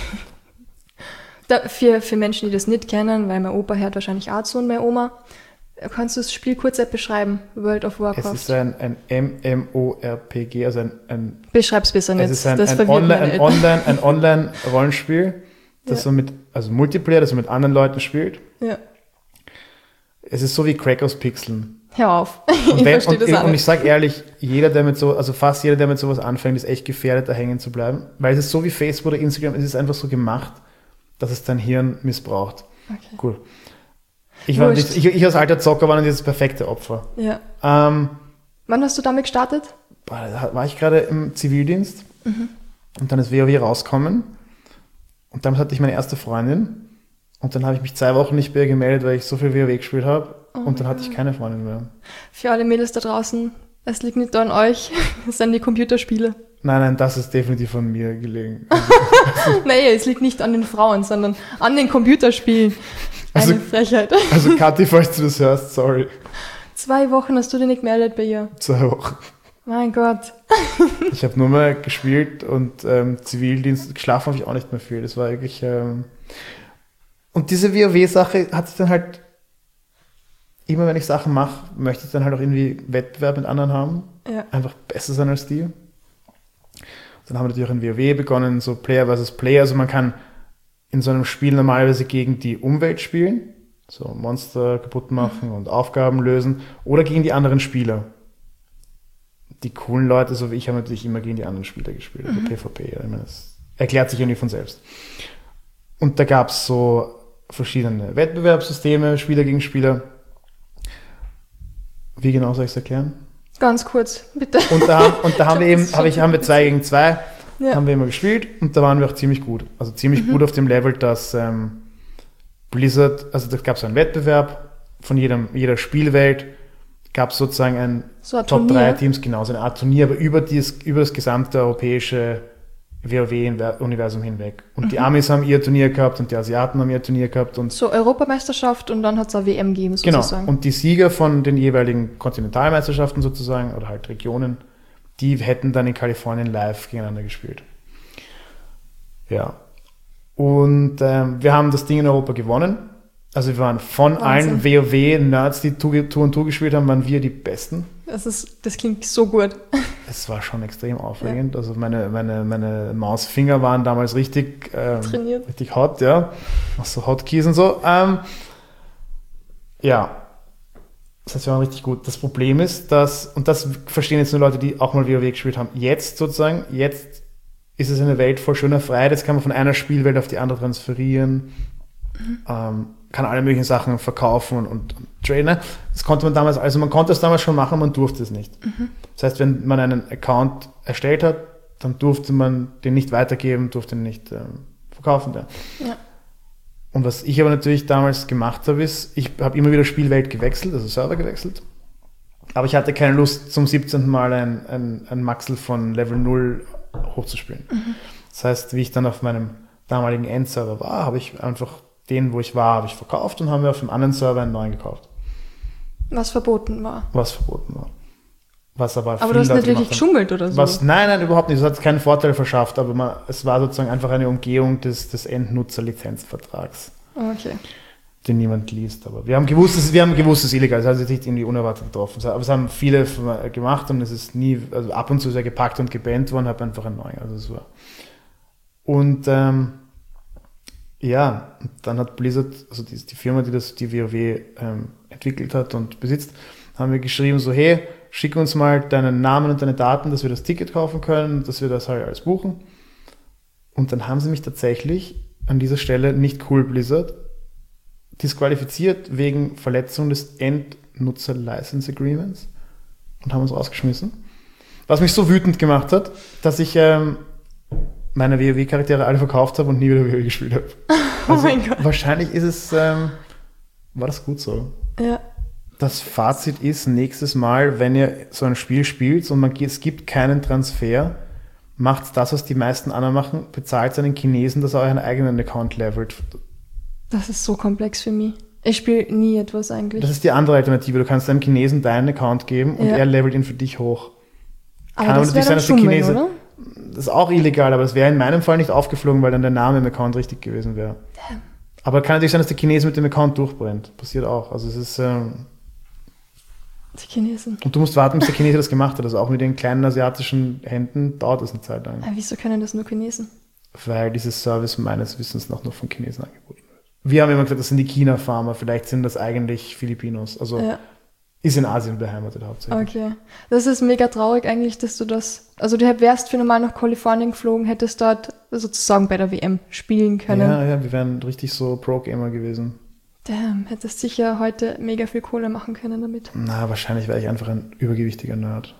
Da, für, für Menschen, die das nicht kennen, weil mein Opa hört wahrscheinlich auch zu und meine Oma, kannst du das Spiel kurz beschreiben? World of Warcraft. Es ist ein, ein MMORPG, also ein, ein Beschreib's besser nicht, es ist ein, das ein verwirrt Online, meine ein Eltern. Online, ein Online-Rollenspiel, das Ja. man mit, also Multiplayer, das man mit anderen Leuten spielt. Ja. Es ist so wie Crack aus Pixeln. Hör auf, Und, ich wenn, verstehe und, das auch und ich nicht. sage ehrlich, jeder, der mit so, also fast jeder, der mit sowas anfängt, ist echt gefährdet, da hängen zu bleiben. Weil es ist so wie Facebook oder Instagram, es ist einfach so gemacht, dass es dein Hirn missbraucht. Okay. Cool. Ich, war, Wurscht. ich, ich als alter Zocker war dann dieses perfekte Opfer. Ja. Ähm, Wann hast du damit gestartet? boah, da war ich gerade im Zivildienst Mhm. und dann ist WoW rausgekommen und damit hatte ich meine erste Freundin und dann habe ich mich zwei Wochen nicht mehr gemeldet, weil ich so viel WoW gespielt habe und dann hatte ich keine Freundin mehr. Für alle Mädels da draußen, es liegt nicht an euch, es sind die Computerspiele. Nein, nein, das ist definitiv von mir gelegen. Naja, es liegt nicht an den Frauen, sondern an den Computerspielen. Eine Also- Frechheit. Also Kathi, falls du das hörst, sorry. Zwei Wochen hast du dich nicht gemeldet bei ihr. Zwei Wochen. Mein Gott. Ich habe nur mal gespielt und ähm, Zivildienst, geschlafen habe ich auch nicht mehr viel. Das war wirklich... Ähm und diese WoW-Sache hat sich dann halt... Immer wenn ich Sachen mache, möchte ich dann halt auch irgendwie Wettbewerb mit anderen haben. Ja. Einfach besser sein als die. Dann haben wir natürlich auch in WoW begonnen, so Player versus Player. Also man kann in so einem Spiel normalerweise gegen die Umwelt spielen, so Monster kaputt machen und Aufgaben lösen, oder gegen die anderen Spieler. Die coolen Leute, so wie ich, haben natürlich immer gegen die anderen Spieler gespielt, also PvP. Ja. Ich meine, das erklärt sich irgendwie von selbst. Und da gab es so verschiedene Wettbewerbssysteme, Spieler gegen Spieler. Wie genau soll ich es erklären? Ganz kurz, bitte. Und da, haben- und da haben wir Ich glaub, eben, das ist habe ich, schon haben wir zwei gegen zwei, Ja. haben wir immer gespielt und da waren wir auch ziemlich gut. Also ziemlich gut auf dem Level, dass ähm, Blizzard, also da gab es einen Wettbewerb von jedem, jeder Spielwelt, gab es sozusagen ein So ein Top drei Turnier. Teams, genau, so eine Art Turnier, aber über, dies, über das gesamte europäische WoW-Universum hinweg. Und die Amis haben ihr Turnier gehabt und die Asiaten haben ihr Turnier gehabt und So Europameisterschaft und dann hat es eine W M gegeben, genau. sozusagen. Und die Sieger von den jeweiligen Kontinentalmeisterschaften sozusagen oder halt Regionen, die hätten dann in Kalifornien live gegeneinander gespielt. Ja. Und ähm, wir haben das Ding in Europa gewonnen. Also wir waren von Wahnsinn. allen WoW-Nerds, die Tour Tour und Tour gespielt haben, waren wir die Besten. Das, ist, das klingt so gut. Es war schon extrem aufregend. Also meine, meine, meine Mausfinger waren damals richtig, ähm, Trainiert. richtig hot, ja. Auch so Hotkeys und so. Ähm, ja. Das heißt, wir waren richtig gut. Das Problem ist, dass, und das verstehen jetzt nur Leute, die auch mal WoW gespielt haben, jetzt sozusagen, jetzt ist es eine Welt voll schöner Freiheit. Jetzt kann man von einer Spielwelt auf die andere transferieren. Mhm. Ähm, kann alle möglichen Sachen verkaufen und, und, und traden. Das konnte man damals, also man konnte es damals schon machen, man durfte es nicht. Mhm. Das heißt, wenn man einen Account erstellt hat, dann durfte man den nicht weitergeben, durfte ihn nicht ähm, verkaufen. Ja. Ja. Und was ich aber natürlich damals gemacht habe, ist, ich habe immer wieder Spielwelt gewechselt, also Server gewechselt. Aber ich hatte keine Lust, zum siebzehnten Mal ein, ein, ein Maxel von Level null hochzuspielen. Mhm. Das heißt, wie ich dann auf meinem damaligen Endserver war, habe ich einfach den, wo ich war, habe ich verkauft und haben wir auf dem anderen Server einen neuen gekauft. Was verboten war. Was verboten war. Was aber aber du hast nicht wirklich geschummelt oder so? Was, nein, nein, überhaupt nicht. Das hat keinen Vorteil verschafft, aber man, es war sozusagen einfach eine Umgehung des, des Endnutzer-Lizenzvertrags. Okay. Den niemand liest. Aber wir haben gewusst, es, wir haben gewusst, es ist illegal. Es hat sich nicht irgendwie unerwartet getroffen. Aber es haben viele gemacht und es ist nie, also ab und zu sehr gepackt und gebannt worden, habe einfach einen neuen. Also es war. Und ähm, ja, dann hat Blizzard, also die, die Firma, die das, die WoW ähm, entwickelt hat und besitzt, haben wir geschrieben so, hey, schick uns mal deinen Namen und deine Daten, dass wir das Ticket kaufen können, dass wir das halt alles buchen. Und dann haben sie mich tatsächlich an dieser Stelle, nicht cool Blizzard, disqualifiziert wegen Verletzung des Endnutzer-License Agreements und haben uns rausgeschmissen. Was mich so wütend gemacht hat, dass ich ähm, meine WoW-Charaktere alle verkauft habe und nie wieder WoW gespielt habe. Also oh mein Gott. Wahrscheinlich ist es, ähm, war das gut so. Ja. Das Fazit ist, nächstes Mal, wenn ihr so ein Spiel spielt und man, es gibt keinen Transfer, macht das, was die meisten anderen machen, bezahlt einen Chinesen, dass er euren eigenen Account levelt. Das ist so komplex für mich. Ich spiele nie etwas eigentlich. Das ist die andere Alternative. Du kannst einem Chinesen deinen Account geben und ja. er levelt ihn für dich hoch. Aber kann das wäre dann Schummeln, Chinese, oder? Das ist auch illegal, aber es wäre in meinem Fall nicht aufgeflogen, weil dann der Name im Account richtig gewesen wäre. Damn. Aber kann natürlich sein, dass der Chinese mit dem Account durchbrennt. Passiert auch. Also es ist... Ähm, die Chinesen. Und du musst warten, bis der Chinese das gemacht hat. Also auch mit den kleinen asiatischen Händen dauert das eine Zeit lang. Aber wieso können das nur Chinesen? Weil dieses Service meines Wissens noch nur von Chinesen angeboten wird. Wir haben immer gesagt, das sind die China-Farmer. Vielleicht sind das eigentlich Filipinos. Also ja. Ist in Asien beheimatet hauptsächlich. Okay. Das ist mega traurig eigentlich, dass du das... Also du wärst für normal nach Kalifornien geflogen, hättest dort sozusagen bei der W M spielen können. Ja, ja, wir wären richtig so Pro-Gamer gewesen. Damn, hättest sicher heute mega viel Kohle machen können damit. Na, wahrscheinlich wäre ich einfach ein übergewichtiger Nerd.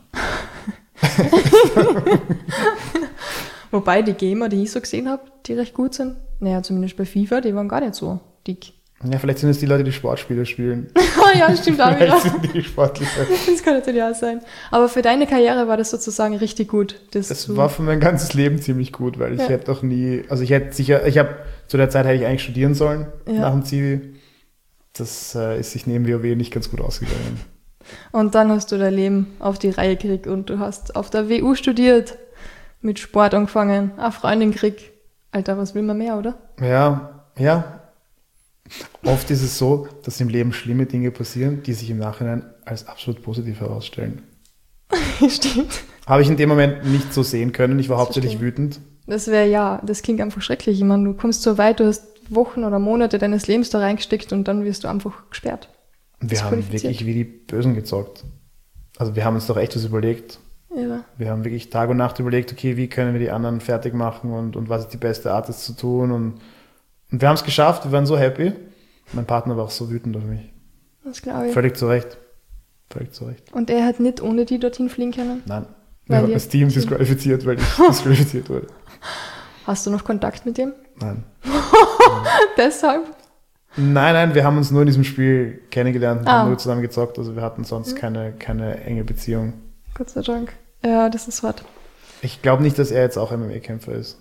Wobei die Gamer, die ich so gesehen habe, die recht gut sind, naja, zumindest bei FIFA, die waren gar nicht so dick. Ja, vielleicht sind es die Leute, die Sportspiele spielen. Oh ja, stimmt auch wieder. Vielleicht sind die sportlicher. Das kann natürlich auch sein. Aber für deine Karriere war das sozusagen richtig gut. Das, das war für mein ganzes Leben ziemlich gut, weil ich ja. hätte doch nie, also ich hätte sicher, ich habe, zu der Zeit hätte ich eigentlich studieren sollen, ja. nach dem Zivi. Das äh, ist sich neben WoW nicht ganz gut ausgegangen. Und dann hast du dein Leben auf die Reihe gekriegt und du hast auf der W U studiert, mit Sport angefangen, eine Freundin gekriegt. Alter, was will man mehr, oder? Ja, ja. Oft ist es so, dass im Leben schlimme Dinge passieren, die sich im Nachhinein als absolut positiv herausstellen. Stimmt. Habe ich in dem Moment nicht so sehen können. Ich war das hauptsächlich verstehe. wütend. Das wäre ja, das klingt einfach schrecklich. Ich meine, du kommst so weit, du hast Wochen oder Monate deines Lebens da reingesteckt und dann wirst du einfach gesperrt. Wir haben wirklich wie die Bösen gezockt. Also wir haben uns doch echt was überlegt. Ja. Wir haben wirklich Tag und Nacht überlegt, okay, wie können wir die anderen fertig machen und, und was ist die beste Art, das zu tun. Und, und wir haben es geschafft, wir waren so happy. Mein Partner war auch so wütend auf mich. Das glaube ich. Völlig zu Recht. Völlig zu Recht. Und er hat nicht ohne die dorthin fliegen können? Nein. Wir haben das Team disqualifiziert, weil ich disqualifiziert wurde. Hast du noch Kontakt mit ihm? Nein. Deshalb? Nein, nein, wir haben uns nur in diesem Spiel kennengelernt und ah. haben nur zusammen gezockt. Also wir hatten sonst keine, keine enge Beziehung. Gott sei Dank. Ja, das ist hart. Ich glaube nicht, dass er jetzt auch M M A-Kämpfer ist.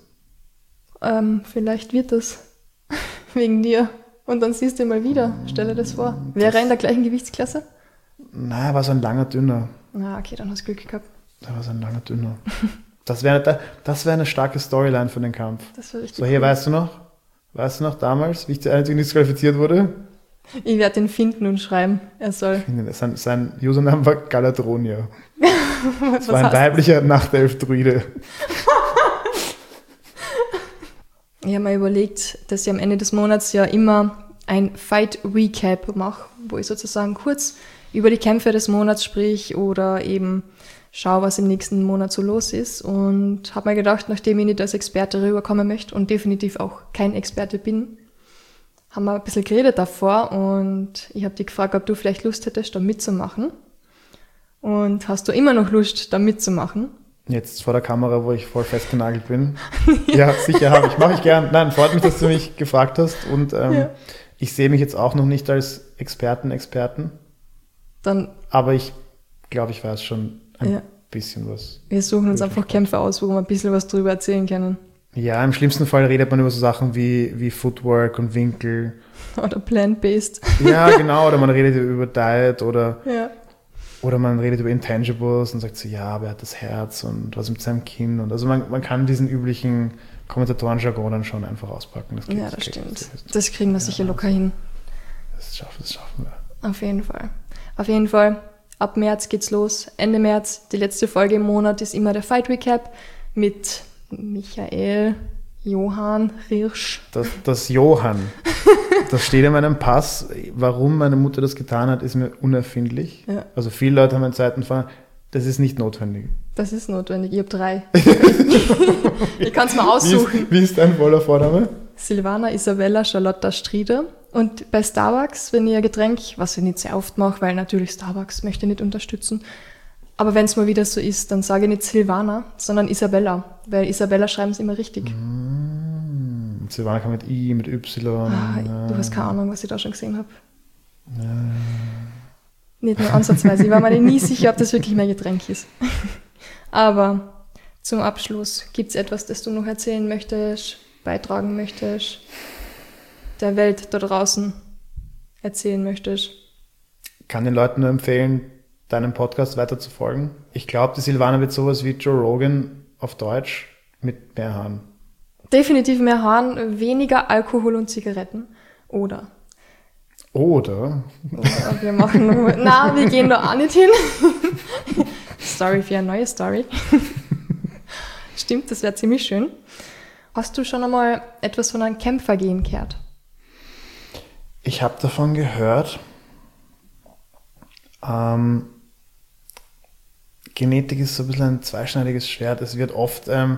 Ähm, vielleicht wird das. Wegen dir. Und dann siehst du ihn mal wieder. Stell dir das vor. Wäre er in der gleichen Gewichtsklasse? Nein, er war so ein langer Dünner. Na, okay, dann hast du Glück gehabt. Er war so ein langer Dünner. Das wäre das wär eine starke Storyline für den Kampf. Das wäre richtig So, hier, cool. weißt du noch? Weißt du noch damals, wie ich der Einzige disqualifiziert wurde? Ich werde ihn finden und schreiben. Er soll. Sein, sein Username war Galadronia. Das war ein weiblicher Nachtelf-Druide. Ich habe mir überlegt, dass ich am Ende des Monats ja immer ein Fight-Recap mache, wo ich sozusagen kurz über die Kämpfe des Monats sprich oder eben schaue, was im nächsten Monat so los ist. Und habe mir gedacht, nachdem ich nicht als Experte rüberkommen möchte und definitiv auch kein Experte bin, haben wir ein bisschen geredet davor und ich habe dich gefragt, ob du vielleicht Lust hättest, da mitzumachen. Und hast du immer noch Lust, da mitzumachen? Jetzt vor der Kamera, wo ich voll festgenagelt bin. Ja, sicher habe ich. Mache ich gern. Nein, freut mich, dass du mich gefragt hast. Und ähm, ja. ich sehe mich jetzt auch noch nicht als Experten, Experten. Dann, aber ich glaube, ich weiß schon ein ja. bisschen was. Wir suchen uns einfach Kämpfe aus, wo wir ein bisschen was drüber erzählen können. Ja, im schlimmsten Fall redet man über so Sachen wie, wie Footwork und Winkel. Oder Plant-Based. Ja, genau. Oder man redet über Diet oder... Ja. Oder man redet über Intangibles und sagt so, ja, aber er hat das Herz und was mit seinem Kinn. Und also man, man kann diesen üblichen Kommentatoren-Jargon dann schon einfach auspacken. Das ja, das stimmt. Das, das kriegen wir ja, sicher locker hin. Das schaffen, das schaffen wir. Auf jeden Fall. Auf jeden Fall. Ab März geht's los. Ende März, die letzte Folge im Monat ist immer der Fight Recap mit Michael Johann Riersch. Das, das Johann. Das steht in meinem Pass. Warum meine Mutter das getan hat, ist mir unerfindlich. Ja. Also viele Leute haben einen zweiten Vornamen. Das ist nicht notwendig. Das ist notwendig. Ich habe drei. Ich kann es mal aussuchen. Wie ist, wie ist dein voller Vorname? Silvana Isabella Charlotta Strieder. Und bei Starbucks, wenn ich ein Getränk, was ich nicht sehr oft mache, weil natürlich Starbucks möchte nicht unterstützen, aber wenn es mal wieder so ist, dann sage ich nicht Silvana, sondern Isabella. Weil Isabella schreiben sie immer richtig. Mm, Silvana kann mit I, mit Y. Ah, du hast keine Ahnung, was ich da schon gesehen habe. Ja. Nicht nur ansatzweise. Ich war mir nie sicher, ob das wirklich mein Getränk ist. Aber zum Abschluss, gibt es etwas, das du noch erzählen möchtest, beitragen möchtest, der Welt da draußen erzählen möchtest? Kann den Leuten nur empfehlen, deinem Podcast weiter zu folgen. Ich glaube, die Silvana wird sowas wie Joe Rogan auf Deutsch mit mehr Haaren. Definitiv mehr Haaren, weniger Alkohol und Zigaretten. Oder? Oder? Oder wir machen nur... Na, wir gehen da auch nicht hin. Story für eine neue Story. Stimmt, das wäre ziemlich schön. Hast du schon einmal etwas von einem Kämpfergehen gehört? Ich habe davon gehört. Ähm, Genetik ist so ein bisschen ein zweischneidiges Schwert. Es wird oft, ähm,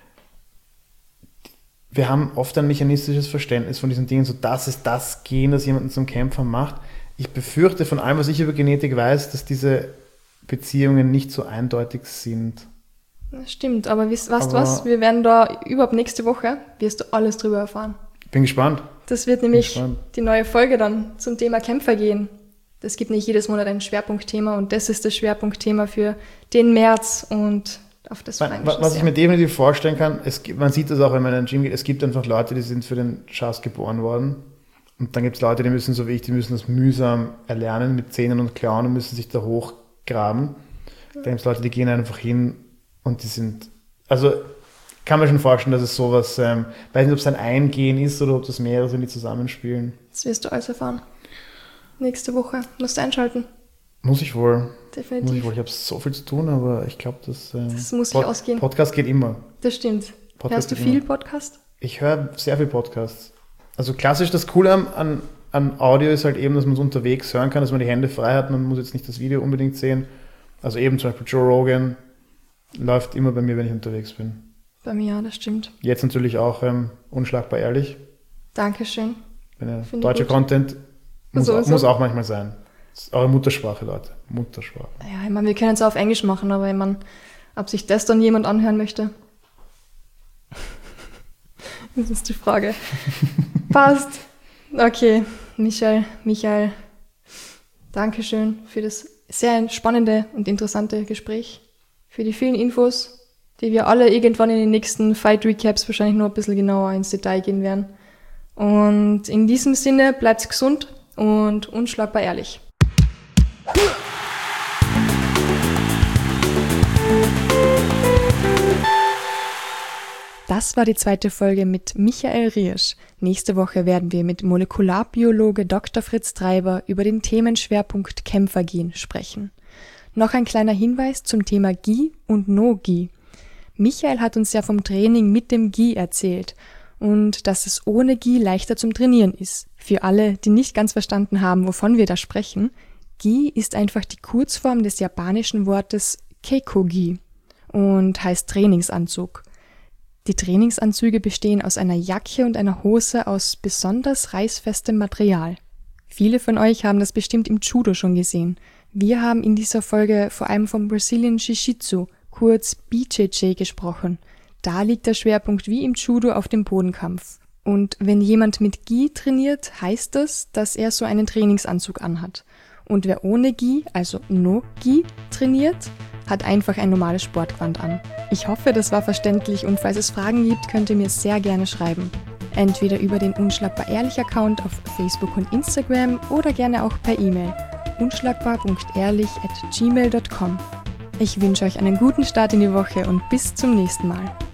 wir haben oft ein mechanistisches Verständnis von diesen Dingen, so das ist das Gen, das jemanden zum Kämpfer macht. Ich befürchte von allem, was ich über Genetik weiß, dass diese Beziehungen nicht so eindeutig sind. Das stimmt, aber weißt du was? Wir werden da überhaupt nächste Woche, wirst du alles drüber erfahren. Bin gespannt. Das wird nämlich die neue Folge dann zum Thema Kämpfer gehen. Es gibt nicht jedes Monat ein Schwerpunktthema und das ist das Schwerpunktthema für den März und auf das freue ich mich. Was ich mir definitiv vorstellen kann, es gibt, man sieht das auch, wenn man in ein Gym geht, es gibt einfach Leute, die sind für den Schatz geboren worden und dann gibt es Leute, die müssen, so wie ich, die müssen das mühsam erlernen mit Zähnen und Klauen und müssen sich da hochgraben. Dann gibt es Leute, die gehen einfach hin und die sind, also kann man schon vorstellen, dass es sowas, ähm, weiß nicht, ob es ein Eingehen ist oder ob das mehrere sind, die zusammenspielen. Das wirst du alles erfahren. Nächste Woche. Musst du einschalten. Muss ich wohl. Definitiv. Muss ich wohl. Ich habe so viel zu tun, aber ich glaube, das... Ähm, das muss Pod- ich ausgehen. Podcast geht immer. Das stimmt. Podcast Hörst du viel immer. Podcast? Ich höre sehr viel Podcasts. Also klassisch, das Coole an, an Audio ist halt eben, dass man es unterwegs hören kann, dass man die Hände frei hat. Man muss jetzt nicht das Video unbedingt sehen. Also eben zum Beispiel Joe Rogan läuft immer bei mir, wenn ich unterwegs bin. Bei mir, ja, das stimmt. Jetzt natürlich auch ähm, unschlagbar ehrlich. Dankeschön. Wenn deutscher Content... Muss, so, so. muss auch manchmal sein. Das ist eure Muttersprache, Leute. Muttersprache. Ja, ich meine, wir können es auch auf Englisch machen, aber ich meine, ob sich das dann jemand anhören möchte, das ist die Frage. Passt. Okay, Michael, Michael, Dankeschön für das sehr spannende und interessante Gespräch, für die vielen Infos, die wir alle irgendwann in den nächsten Fight Recaps wahrscheinlich nur ein bisschen genauer ins Detail gehen werden. Und in diesem Sinne, bleibt gesund und unschlagbar ehrlich. Das war die zweite Folge mit Michael Riersch. Nächste Woche werden wir mit Molekularbiologe Doktor Fritz Treiber über den Themenschwerpunkt Kämpfergehen sprechen. Noch ein kleiner Hinweis zum Thema Gi und No-Gi. Michael hat uns ja vom Training mit dem Gi erzählt und dass es ohne Gi leichter zum Trainieren ist. Für alle, die nicht ganz verstanden haben, wovon wir da sprechen, Gi ist einfach die Kurzform des japanischen Wortes Keikogi und heißt Trainingsanzug. Die Trainingsanzüge bestehen aus einer Jacke und einer Hose aus besonders reißfestem Material. Viele von euch haben das bestimmt im Judo schon gesehen. Wir haben in dieser Folge vor allem vom Brazilian Jiu-Jitsu, kurz B J J, gesprochen. Da liegt der Schwerpunkt wie im Judo auf dem Bodenkampf. Und wenn jemand mit Gi trainiert, heißt das, dass er so einen Trainingsanzug anhat. Und wer ohne Gi, also no Gi, trainiert, hat einfach ein normales Sportgewand an. Ich hoffe, das war verständlich und falls es Fragen gibt, könnt ihr mir sehr gerne schreiben. Entweder über den Unschlagbar Ehrlich Account auf Facebook und Instagram oder gerne auch per E-Mail unschlagbar punkt ehrlich at gmail punkt com. Ich wünsche euch einen guten Start in die Woche und bis zum nächsten Mal.